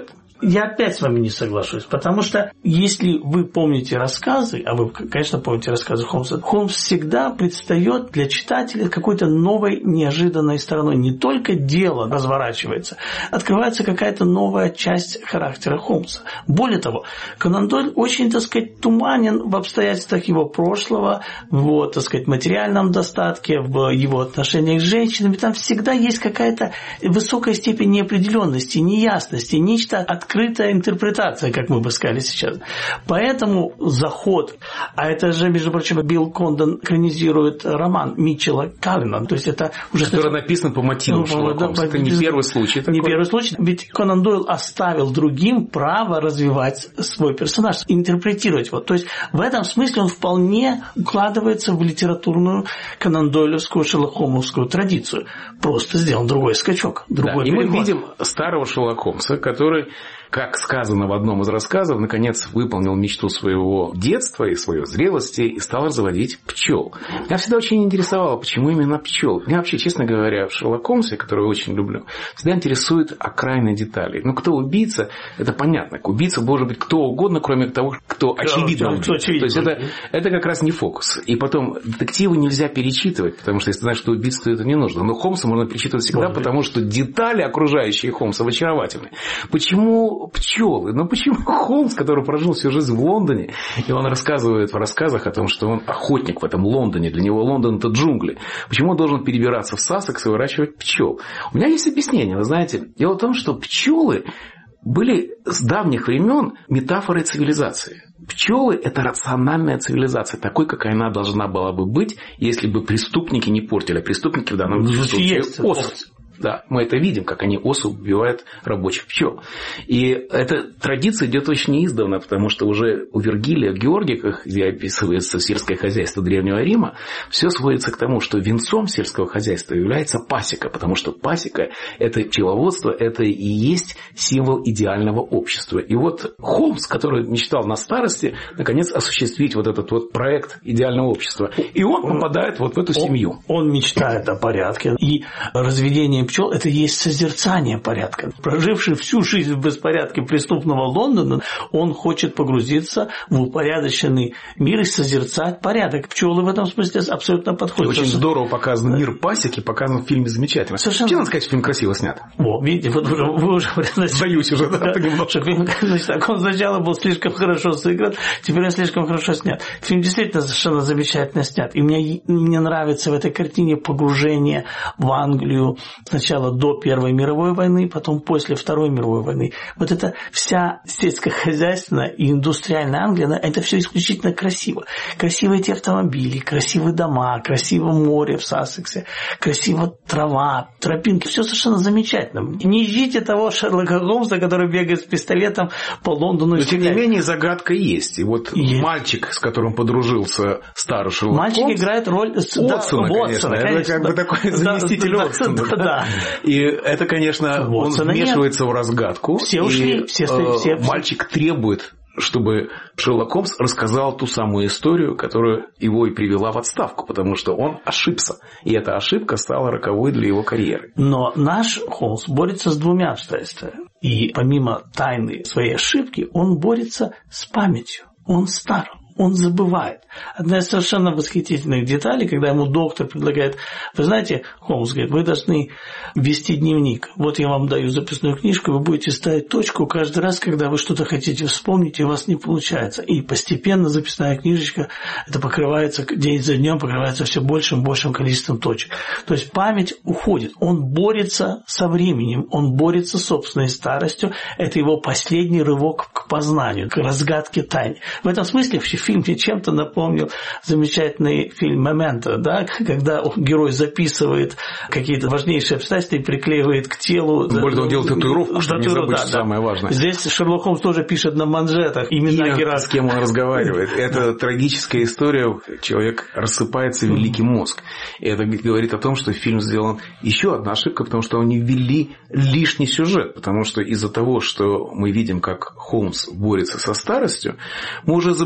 Я опять с вами не соглашусь, потому что если вы помните рассказы, а вы, конечно, помните рассказы Холмса, Холмс всегда предстает для читателя какой-то новой, неожиданной стороной. Не только дело разворачивается, открывается какая-то новая часть характера Холмса. Более того, Конан Дойль очень, так сказать, туманен в обстоятельствах его прошлого, в его, так сказать, материальном достатке, в его отношениях с женщинами. Там всегда есть какая-то высокая степень неопределенности, неясности, нечто открытая интерпретация, как мы бы сказали сейчас. Поэтому заход, а это же, между прочим, Билл Кондон экранизирует роман Митчелла Каллина, то есть это уже... Который написан по мотивам ну, Шерлока Холмса. Это не первый случай. Не такой. Первый случай. Ведь Конан Дойл оставил другим право развивать свой персонаж, интерпретировать его. То есть в этом смысле он вполне укладывается в литературную Конан Дойлевскую, Шерлока Холмсовскую традицию. Просто сделан другой скачок, другой да, переход. И мы видим старого Шерлока Холмса, который, как сказано в одном из рассказов, наконец выполнил мечту своего детства и своей зрелости и стал разводить пчел. Меня всегда очень интересовало, почему именно пчел. Меня вообще, честно говоря, в Шерлоке Холмсе, который я очень люблю, всегда интересуют окраинные детали. Ну, кто убийца, это понятно. Убийца может быть кто угодно, кроме того, кто очевидно убийца. То есть это, это как раз не фокус. И потом детективы нельзя перечитывать, потому что если ты знаешь, что убийца, то это не нужно. Но Холмса можно перечитывать всегда, может потому что детали, окружающие Холмса, очаровательны. Почему пчелы? Ну почему Холмс, который прожил всю жизнь в Лондоне, и он рассказывает в рассказах о том, что он охотник в этом Лондоне, для него Лондон – это джунгли. Почему он должен перебираться в Сассекс и выращивать пчел? У меня есть объяснение, вы знаете. Дело в том, что пчелы были с давних времен метафорой цивилизации. Пчелы – это рациональная цивилизация, такой, какая она должна была бы быть, если бы преступники не портили. А преступники в данном случае осы. Да, мы это видим, как они осы убивают рабочих пчел. И эта традиция идет очень издавна, потому что уже у Вергилия в Георгиках, где описывается сельское хозяйство Древнего Рима, все сводится к тому, что венцом сельского хозяйства является пасека, потому что пасека – это пчеловодство, это и есть символ идеального общества. И вот Холмс, который мечтал на старости, наконец осуществить вот этот вот проект идеального общества. И он попадает вот в эту семью. Он, он мечтает о порядке. И разведение пчел – это и есть созерцание порядка. Проживший всю жизнь в беспорядке преступного Лондона, он хочет погрузиться в упорядоченный мир и созерцать порядок. Пчелы в этом смысле абсолютно подходят. Очень Совершенно... здорово показан мир пасеки, показан в фильме замечательно. Совершенно... Честно сказать, фильм красиво снят. О, видите, вот вы, вы уже... Сдаюсь уже, да, понемножку. Значит, так он сначала был слишком хорошо сыгран, теперь он слишком хорошо снят. Фильм действительно совершенно замечательно снят. И мне, мне нравится в этой картине погружение в Англию, сначала до Первой мировой войны, потом после Второй мировой войны. Вот эта вся сельскохозяйственная и индустриальная Англия, это все исключительно красиво. Красивые эти автомобили, красивые дома, красиво море в Сассексе, красиво трава, тропинки. Все совершенно замечательно. Не ждите того Шерлока Холмса, который бегает с пистолетом по Лондону. Но тем не менее загадка есть. И вот есть. Мальчик, с которым подружился старый Шерлок Мальчик Холмс, играет роль Уотсона, конечно. Уотсона, конечно. Это как бы такой заместитель Уотсона. Да, да, да. И это, конечно, Уотсона он вмешивается нет. в разгадку. Все ушли. И, все, э, все, мальчик требует, чтобы Шерлок Холмс рассказал ту самую историю, которая его и привела в отставку, потому что он ошибся. И эта ошибка стала роковой для его карьеры. Но наш Холмс борется с двумя обстоятельствами. И помимо тайны своей ошибки, он борется с памятью. Он стар. Он забывает. Одна из совершенно восхитительных деталей, когда ему доктор предлагает, вы знаете, Холмс говорит, вы должны вести дневник. Вот я вам даю записную книжку, вы будете ставить точку каждый раз, когда вы что-то хотите вспомнить, и у вас не получается. И постепенно записная книжечка, это покрывается, день за днем покрывается все большим и большим количеством точек. То есть память уходит. Он борется со временем, он борется с собственной старостью. Это его последний рывок к познанию, к разгадке тайны. В этом смысле фильм мне чем-то напомнил замечательный фильм «Моменто», да, когда герой записывает какие-то важнейшие обстоятельства и приклеивает к телу. Более того, делает татуировку, чтобы не забыть, да, самое да. важное. Здесь Шерлок Холмс тоже пишет на манжетах имена героя. С кем он разговаривает. Это трагическая история. Человек рассыпается, великий мозг. И это говорит о том, что фильм сделан еще одна ошибка, потому что они ввели лишний сюжет. Потому что из-за того, что мы видим, как Холмс борется со старостью, мы уже забываем про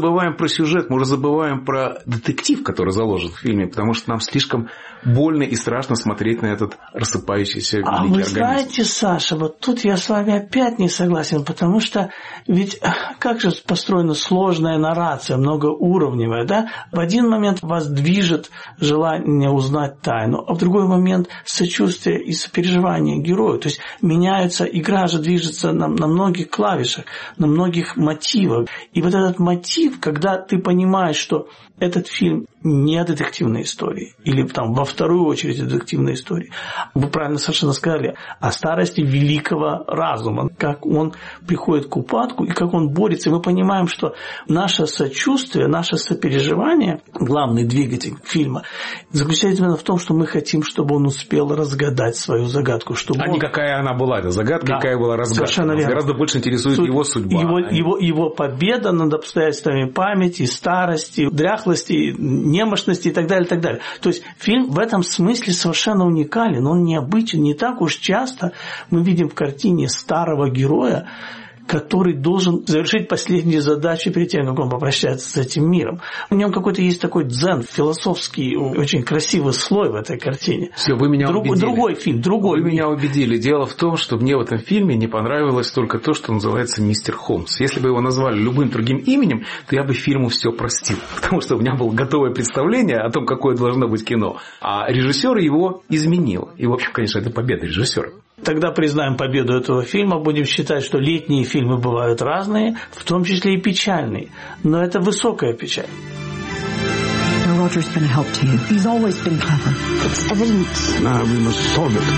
сюжет, мы уже забываем про детектив, который заложен в фильме, потому что нам слишком больно и страшно смотреть на этот рассыпающийся великий организм. А вы знаете, организм. Саша, вот тут я с вами опять не согласен, потому что ведь как же построена сложная наррация, многоуровневая, да? В один момент вас движет желание узнать тайну, а в другой момент сочувствие и сопереживание герою. То есть меняется, игра же движется на, на многих клавишах, на многих мотивах. И вот этот мотив, когда ты понимаешь, что этот фильм не о детективной истории, или там во вторую очередь о детективной истории. Вы правильно совершенно сказали о старости великого разума, как он приходит к упадку и как он борется. И мы понимаем, что наше сочувствие, наше сопереживание, главный двигатель фильма, заключается именно в том, что мы хотим, чтобы он успел разгадать свою загадку. Чтобы а он... не какая она была, эта загадка, да, какая была разгадка. Совершенно верно. Гораздо больше интересует Суть... его судьба. Его, а не... его, его победа над обстоятельствами памяти, старости, дряхлости, немощности и так далее, и так далее. То есть фильм в этом смысле совершенно уникален, он необычен. Не так уж часто мы видим в картине старого героя, который должен завершить последние задачи перед тем, как он попрощается с этим миром. В нем какой-то есть такой дзен, философский, очень красивый слой в этой картине. Все, вы меня Друг, убедили. Другой фильм, другой. Вы меня убедили. Дело в том, что мне в этом фильме не понравилось только то, что называется «Мистер Холмс». Если бы его назвали любым другим именем, то я бы фильму все простил. Потому что у меня было готовое представление о том, какое должно быть кино. А режиссер его изменил. И, в общем, конечно, это победа режиссера. Тогда признаем победу этого фильма, будем считать, что летние фильмы бывают разные, в том числе и печальные. Но это высокая печаль. Roger's been a help to you. He's always been clever. It's evidence. Now we must solve it.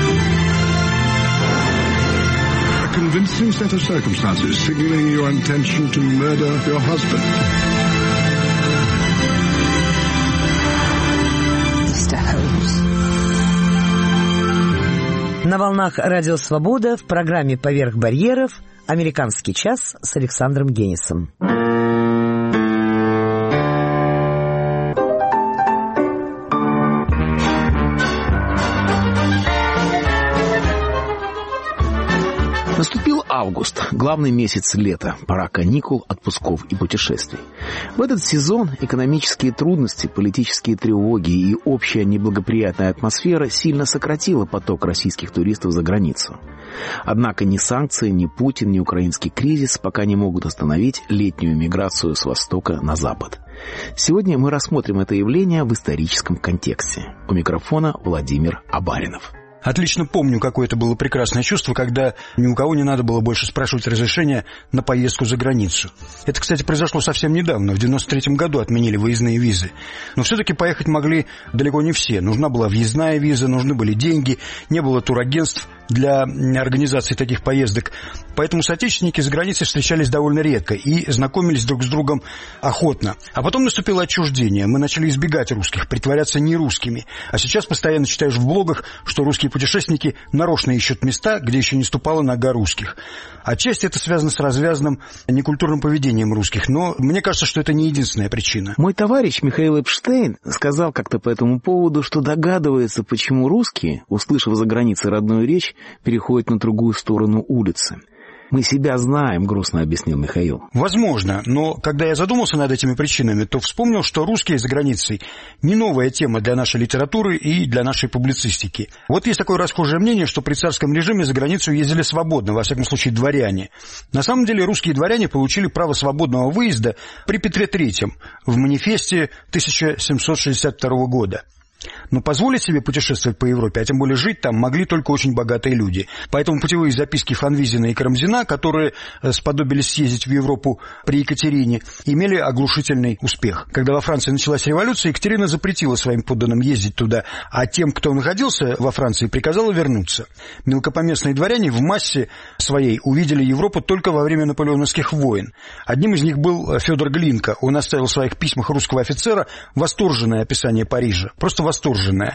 A convincing set of circumstances signaling your intention to murder your husband. Mister Holmes. На волнах Радио Свобода в программе «Поверх барьеров» «Американский час» с Александром Генисом. Наступил август, главный месяц лета, пора каникул, отпусков и путешествий. В этот сезон экономические трудности, политические тревоги и общая неблагоприятная атмосфера сильно сократила поток российских туристов за границу. Однако ни санкции, ни Путин, ни украинский кризис пока не могут остановить летнюю миграцию с востока на запад. Сегодня мы рассмотрим это явление в историческом контексте. У микрофона Владимир Абаринов. Отлично помню, какое это было прекрасное чувство, когда ни у кого не надо было больше спрашивать разрешения на поездку за границу. Это, кстати, произошло совсем недавно. В девяносто третьем году отменили выездные визы. Но все-таки поехать могли далеко не все. Нужна была въездная виза, нужны были деньги, не было турагентств для организации таких поездок. Поэтому соотечественники за границей встречались довольно редко и знакомились друг с другом охотно. А потом наступило отчуждение. Мы начали избегать русских, притворяться нерусскими. А сейчас постоянно читаешь в блогах, что русские путешественники нарочно ищут места, где еще не ступала нога русских. Отчасти это связано с развязанным некультурным поведением русских, но мне кажется, что это не единственная причина. Мой товарищ Михаил Эпштейн сказал как-то по этому поводу, что догадывается, почему русские, услышав за границей родную речь, переходят на другую сторону улицы. Мы себя знаем, грустно объяснил Михаил. Возможно, но когда я задумался над этими причинами, то вспомнил, что русские за границей не новая тема для нашей литературы и для нашей публицистики. Вот есть такое расхожее мнение, что при царском режиме за границу ездили свободно, во всяком случае дворяне. На самом деле русские дворяне получили право свободного выезда при Петре Третьем в манифесте тысяча семьсот шестьдесят второго года. Но позволить себе путешествовать по Европе, а тем более жить там, могли только очень богатые люди. Поэтому путевые записки Фанвизина и Карамзина, которые сподобились съездить в Европу при Екатерине, имели оглушительный успех. Когда во Франции началась революция, Екатерина запретила своим подданным ездить туда, а тем, кто находился во Франции, приказала вернуться. Мелкопоместные дворяне в массе своей увидели Европу только во время наполеоновских войн. Одним из них был Федор Глинка. Он оставил в своих письмах русского офицера восторженное описание Парижа. Просто восторженное.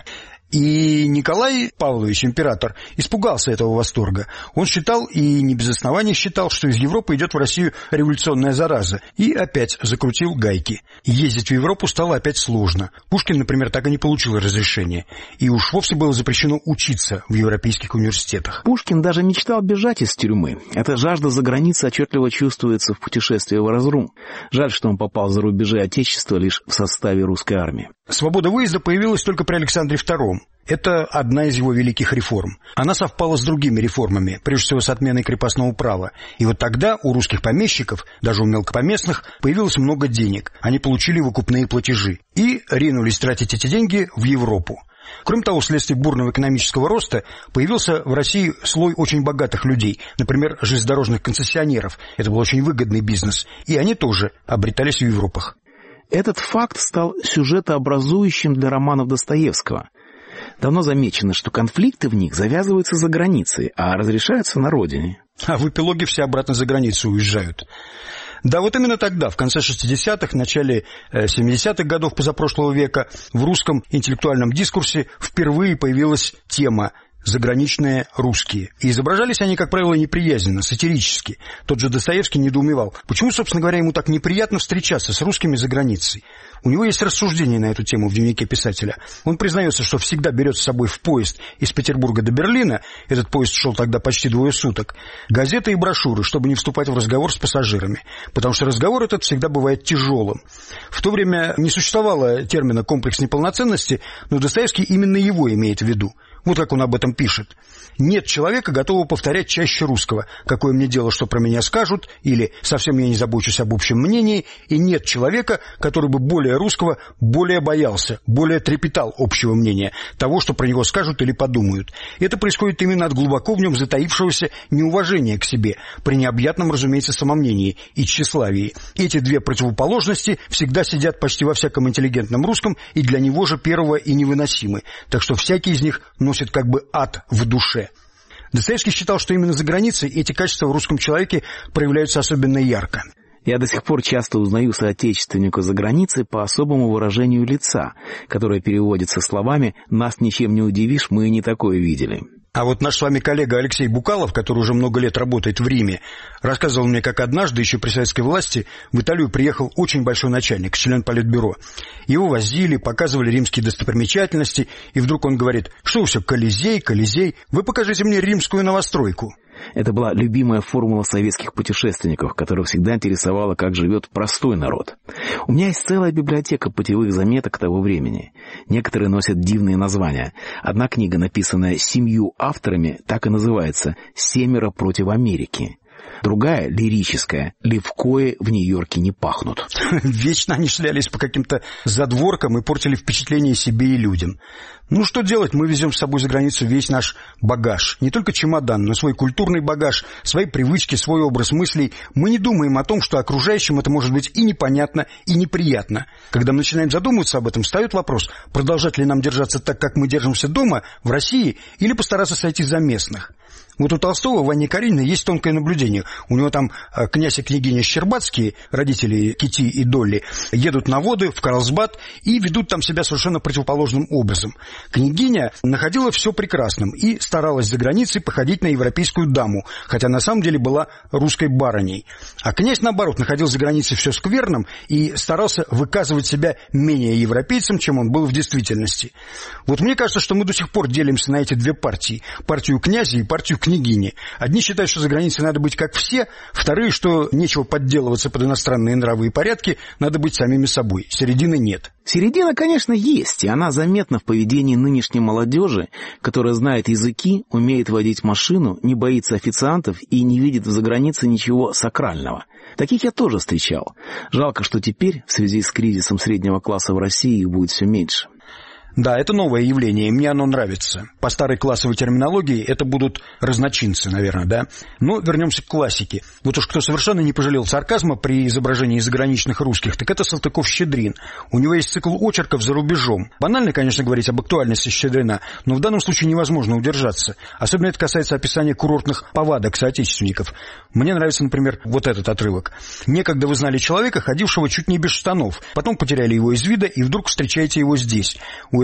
И Николай Павлович, император, испугался этого восторга. Он считал, и не без основания считал, что из Европы идет в Россию революционная зараза, и опять закрутил гайки. Ездить в Европу стало опять сложно. Пушкин, например, так и не получил разрешения. И уж вовсе было запрещено учиться в европейских университетах. Пушкин даже мечтал бежать из тюрьмы. Эта жажда за границей отчетливо чувствуется в путешествии в Разрум. Жаль, что он попал за рубежи Отечества лишь в составе русской армии. Свобода выезда появилась только при Александре втором. Это одна из его великих реформ. Она совпала с другими реформами, прежде всего с отменой крепостного права. И вот тогда у русских помещиков, даже у мелкопоместных, появилось много денег. Они получили выкупные платежи и ринулись тратить эти деньги в Европу. Кроме того, вследствие бурного экономического роста появился в России слой очень богатых людей, например, железнодорожных концессионеров. Это был очень выгодный бизнес. И они тоже обретались в Европах. Этот факт стал сюжетообразующим для романов Достоевского. Давно замечено, что конфликты в них завязываются за границей, а разрешаются на родине. А в эпилоге все обратно за границу уезжают. Да, вот именно тогда, в конце шестидесятых, начале семидесятых годов позапрошлого века, в русском интеллектуальном дискурсе впервые появилась тема «заграничные русские». И изображались они, как правило, неприязненно, сатирически. Тот же Достоевский недоумевал, почему, собственно говоря, ему так неприятно встречаться с русскими за границей. У него есть рассуждение на эту тему в дневнике писателя. Он признается, что всегда берет с собой в поезд из Петербурга до Берлина, этот поезд шел тогда почти двое суток, газеты и брошюры, чтобы не вступать в разговор с пассажирами, потому что разговор этот всегда бывает тяжелым. В то время не существовало термина «комплекс неполноценности», но Достоевский именно его имеет в виду. Вот как он об этом пишет. «Нет человека, готового повторять чаще русского. Какое мне дело, что про меня скажут?» Или «совсем я не забочусь об общем мнении». И нет человека, который бы более русского, более боялся, более трепетал общего мнения, того, что про него скажут или подумают. Это происходит именно от глубоко в нем затаившегося неуважения к себе, при необъятном, разумеется, самомнении и тщеславии. Эти две противоположности всегда сидят почти во всяком интеллигентном русском и для него же первого и невыносимы. Так что всякий из них носит как бы ад в душе. Достоевский считал, что именно за границей эти качества в русском человеке проявляются особенно ярко. Я до сих пор часто узнаю соотечественника за границей по особому выражению лица, которое переводится словами «нас ничем не удивишь, мы и не такое видели». А вот наш с вами коллега Алексей Букалов, который уже много лет работает в Риме, рассказывал мне, как однажды, еще при советской власти, в Италию приехал очень большой начальник, член Политбюро. Его возили, показывали римские достопримечательности, и вдруг он говорит: что все, Колизей, Колизей, вы покажите мне римскую новостройку. Это была любимая формула советских путешественников, которых всегда интересовало, как живет простой народ. У меня есть целая библиотека путевых заметок того времени. Некоторые носят дивные названия. Одна книга, написанная семью авторами, так и называется «Семеро против Америки». Другая, лирическая, «Левкои в Нью-Йорке не пахнут». Вечно они шлялись по каким-то задворкам и портили впечатление себе и людям. Ну, что делать? Мы везем с собой за границу весь наш багаж. Не только чемодан, но свой культурный багаж, свои привычки, свой образ мыслей. Мы не думаем о том, что окружающим это может быть и непонятно, и неприятно. Когда мы начинаем задумываться об этом, встает вопрос, продолжать ли нам держаться так, как мы держимся дома, в России, или постараться сойти за местных. Вот у Толстого, в Анне Карениной, есть тонкое наблюдение. У него там князь и княгиня Щербатские, родители Кити и Долли, едут на воды в Карлсбад и ведут там себя совершенно противоположным образом. Княгиня находила все прекрасным и старалась за границей походить на европейскую даму, хотя на самом деле была русской барыней. А князь, наоборот, находил за границей все скверным и старался выказывать себя менее европейцем, чем он был в действительности. Вот мне кажется, что мы до сих пор делимся на эти две партии. Партию князя и партию княгини. Одни считают, что за границей надо быть как все, вторые, что нечего подделываться под иностранные нравы и порядки, надо быть самими собой. Середины нет. Середина, конечно, есть, и она заметна в поведении нынешней молодежи, которая знает языки, умеет водить машину, не боится официантов и не видит в загранице ничего сакрального. Таких я тоже встречал. Жалко, что теперь, в связи с кризисом среднего класса в России, их будет все меньше. Да, это новое явление, и мне оно нравится. По старой классовой терминологии это будут разночинцы, наверное, да? Но вернемся к классике. Вот уж кто совершенно не пожалел сарказма при изображении заграничных русских, так это Салтыков-Щедрин. У него есть цикл очерков «За рубежом». Банально, конечно, говорить об актуальности Щедрина, но в данном случае невозможно удержаться. Особенно это касается описания курортных повадок соотечественников. Мне нравится, например, вот этот отрывок. «Некогда вы знали человека, ходившего чуть не без штанов. Потом потеряли его из вида, и вдруг встречаете его здесь. У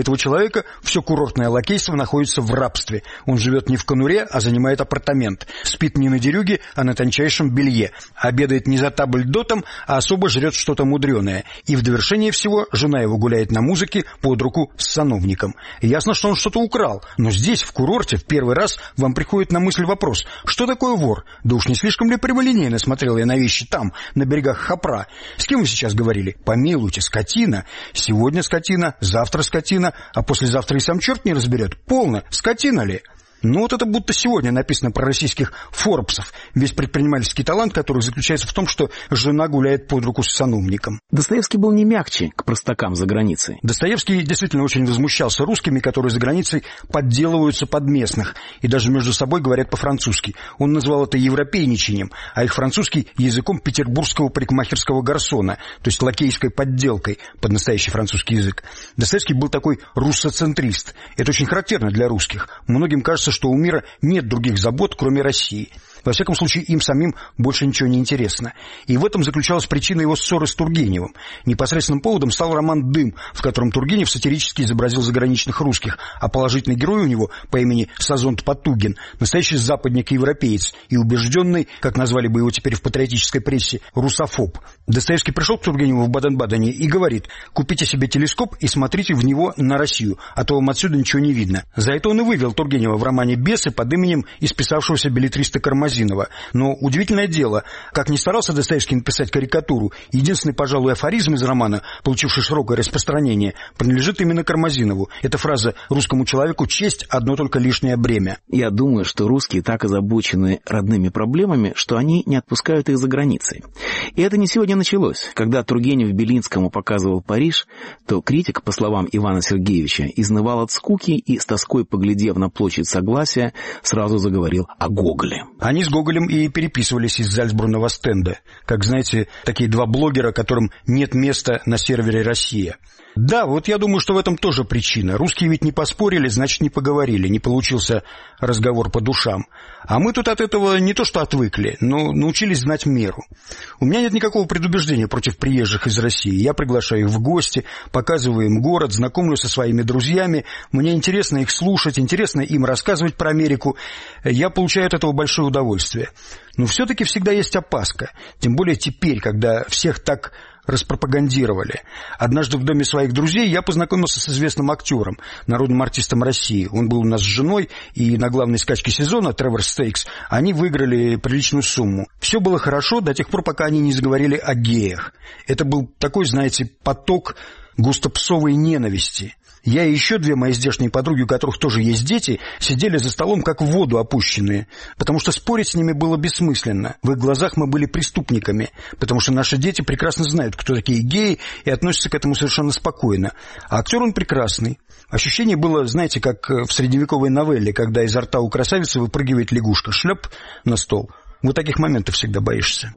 этого человека все курортное лакейство находится в рабстве. Он живет не в конуре, а занимает апартамент. Спит не на дерюге, а на тончайшем белье. Обедает не за табльдотом, а особо жрет что-то мудреное. И в довершение всего жена его гуляет на музыке под руку с сановником. Ясно, что он что-то украл, но здесь, в курорте, в первый раз вам приходит на мысль вопрос: что такое вор? Да уж не слишком ли прямолинейно смотрел я на вещи там, на берегах Хопра? С кем вы сейчас говорили? Помилуйте, скотина. Сегодня скотина, завтра скотина, а послезавтра и сам черт не разберет. Полно, скотина ли? Ну вот это будто сегодня написано про российских Форбсов. Весь предпринимательский талант, который заключается в том, что жена гуляет под руку с сановником. Достоевский был не мягче к простакам за границей. Достоевский действительно очень возмущался русскими, которые за границей подделываются под местных и даже между собой говорят по-французски. Он назвал это европейничанием, а их французский языком петербургского парикмахерского гарсона, то есть лакейской подделкой под настоящий французский язык. Достоевский был такой руссоцентрист. Это очень характерно для русских. Многим кажется, что у мира нет других забот, кроме России. Во всяком случае, им самим больше ничего не интересно. И в этом заключалась причина его ссоры с Тургеневым. Непосредственным поводом стал роман «Дым», в котором Тургенев сатирически изобразил заграничных русских, а положительный герой у него по имени Сазонт Потугин, настоящий западник и европеец, и убежденный, как назвали бы его теперь в патриотической прессе, русофоб. Достоевский пришел к Тургеневу в Баден-Бадене и говорит: купите себе телескоп и смотрите в него на Россию, а то вам отсюда ничего не видно. За это он и вывел Тургенева в романе «Бесы» под именем исписавшегося беллетриста Кармазинова. Но удивительное дело, как ни старался Достоевский написать карикатуру, единственный, пожалуй, афоризм из романа, получивший широкое распространение, принадлежит именно Кармазинову. Эта фраза: «Русскому человеку честь — одно только лишнее бремя». Я думаю, что русские так озабочены родными проблемами, что они не отпускают их за границей. И это не сегодня началось. Когда Тургенев Белинскому показывал Париж, то критик, по словам Ивана Сергеевича, изнывал от скуки и, с тоской поглядев на площадь Согласия, сразу заговорил о Гоголе. Они с Гоголем и переписывались из Зальцбургского стенда. Как знаете, такие два блогера, которым нет места на сервере «Россия». Да, вот я думаю, что в этом тоже причина. Русские ведь не поспорили, значит, не поговорили, не получился разговор по душам. А мы тут от этого не то что отвыкли, но научились знать меру. У меня нет никакого предубеждения против приезжих из России. Я приглашаю их в гости, показываю им город, знакомлю со своими друзьями. Мне интересно их слушать, интересно им рассказывать про Америку. Я получаю от этого большое удовольствие. Но все-таки всегда есть опаска. Тем более теперь, когда всех так распропагандировали. Однажды в доме своих друзей я познакомился с известным актером, народным артистом России. Он был у нас с женой, и на главной скачке сезона Тревор Стейкс они выиграли приличную сумму. Все было хорошо до тех пор, пока они не заговорили о геях. Это был такой, знаете, поток густопсовой ненависти. Я и еще две мои здешние подруги, у которых тоже есть дети, сидели за столом как в воду опущенные, потому что спорить с ними было бессмысленно. В их глазах мы были преступниками, потому что наши дети прекрасно знают, кто такие геи, и относятся к этому совершенно спокойно. А актер он прекрасный. Ощущение было, знаете, как в средневековой новелле, когда изо рта у красавицы выпрыгивает лягушка. Шлеп на стол. Вот таких моментов всегда боишься.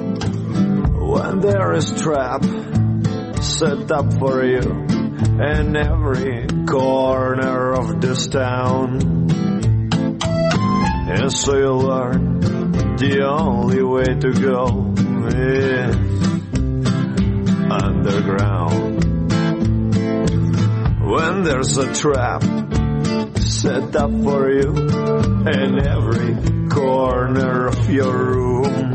When there is trap set up for you in every corner of this town, and so you learn the only way to go is underground. When there's a trap set up for you in every corner of your room,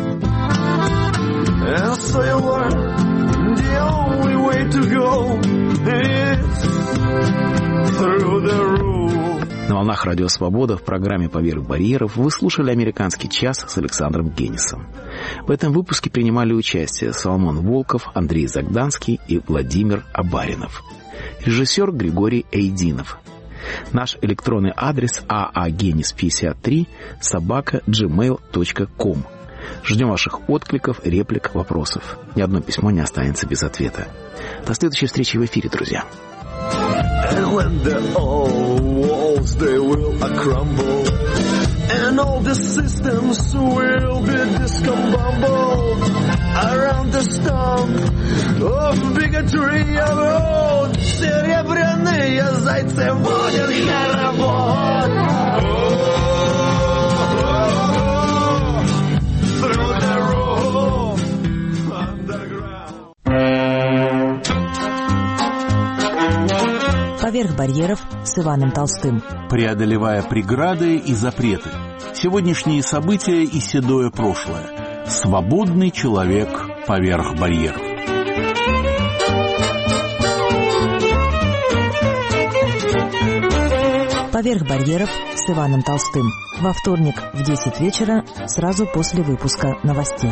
and so you learn the only way to go is through the rule. На волнах Радио Свобода в программе «Поверх барьеров» вы слушали «Американский час» с Александром Генисом. В этом выпуске принимали участие Соломон Волков, Андрей Загданский и Владимир Абаринов. Режиссер Григорий Эйдинов. Наш электронный адрес а а генис пятьдесят три собака джимейл точка ком. Ждем ваших откликов, реплик, вопросов. Ни одно письмо не останется без ответа. До следующей встречи в эфире, друзья. And when the old walls they will crumble, and all the systems will be discombobbled around the stump of bigotry of old, серебряные зайцы будет хоровод. Through the room underground. «Поверх барьеров» с Иваном Толстым. Преодолевая преграды и запреты. Сегодняшние события и седое прошлое. Свободный человек поверх барьеров. «Поверх барьеров» с Иваном Толстым. Во вторник в десять вечера, сразу после выпуска новостей.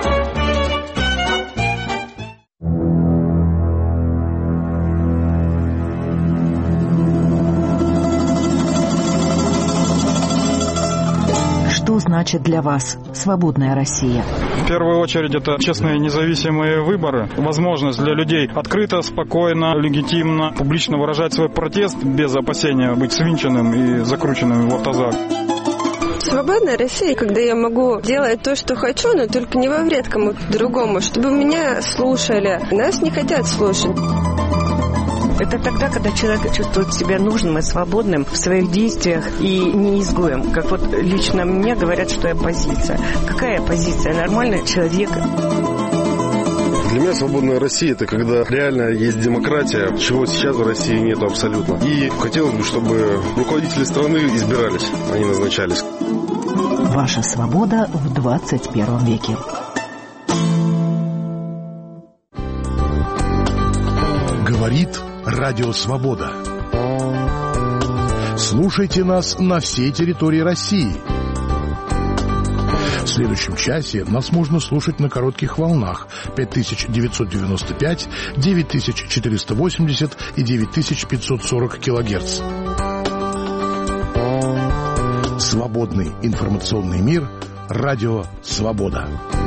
Что значит для вас свободная Россия? В первую очередь это честные независимые выборы, возможность для людей открыто, спокойно, легитимно, публично выражать свой протест без опасения быть свинченным и закрученным в автозак. Свободная Россия, когда я могу делать то, что хочу, но только не во вред кому-то другому, чтобы меня слушали. Нас не хотят слушать. Это тогда, когда человек чувствует себя нужным и свободным в своих действиях и не изгоем. Как вот лично мне говорят, что я оппозиция. Какая оппозиция? Нормальный человек. Для меня свободная Россия – это когда реально есть демократия, чего сейчас в России нет абсолютно. И хотелось бы, чтобы руководители страны избирались, а не назначались. Ваша свобода в двадцать первом веке. Говорит Радио Свобода. Слушайте нас на всей территории России. В следующем часе нас можно слушать на коротких волнах пять тысяч девятьсот девяносто пять, девять тысяч четыреста восемьдесят и девять тысяч пятьсот сорок килогерц. Свободный информационный мир. Радио Свобода.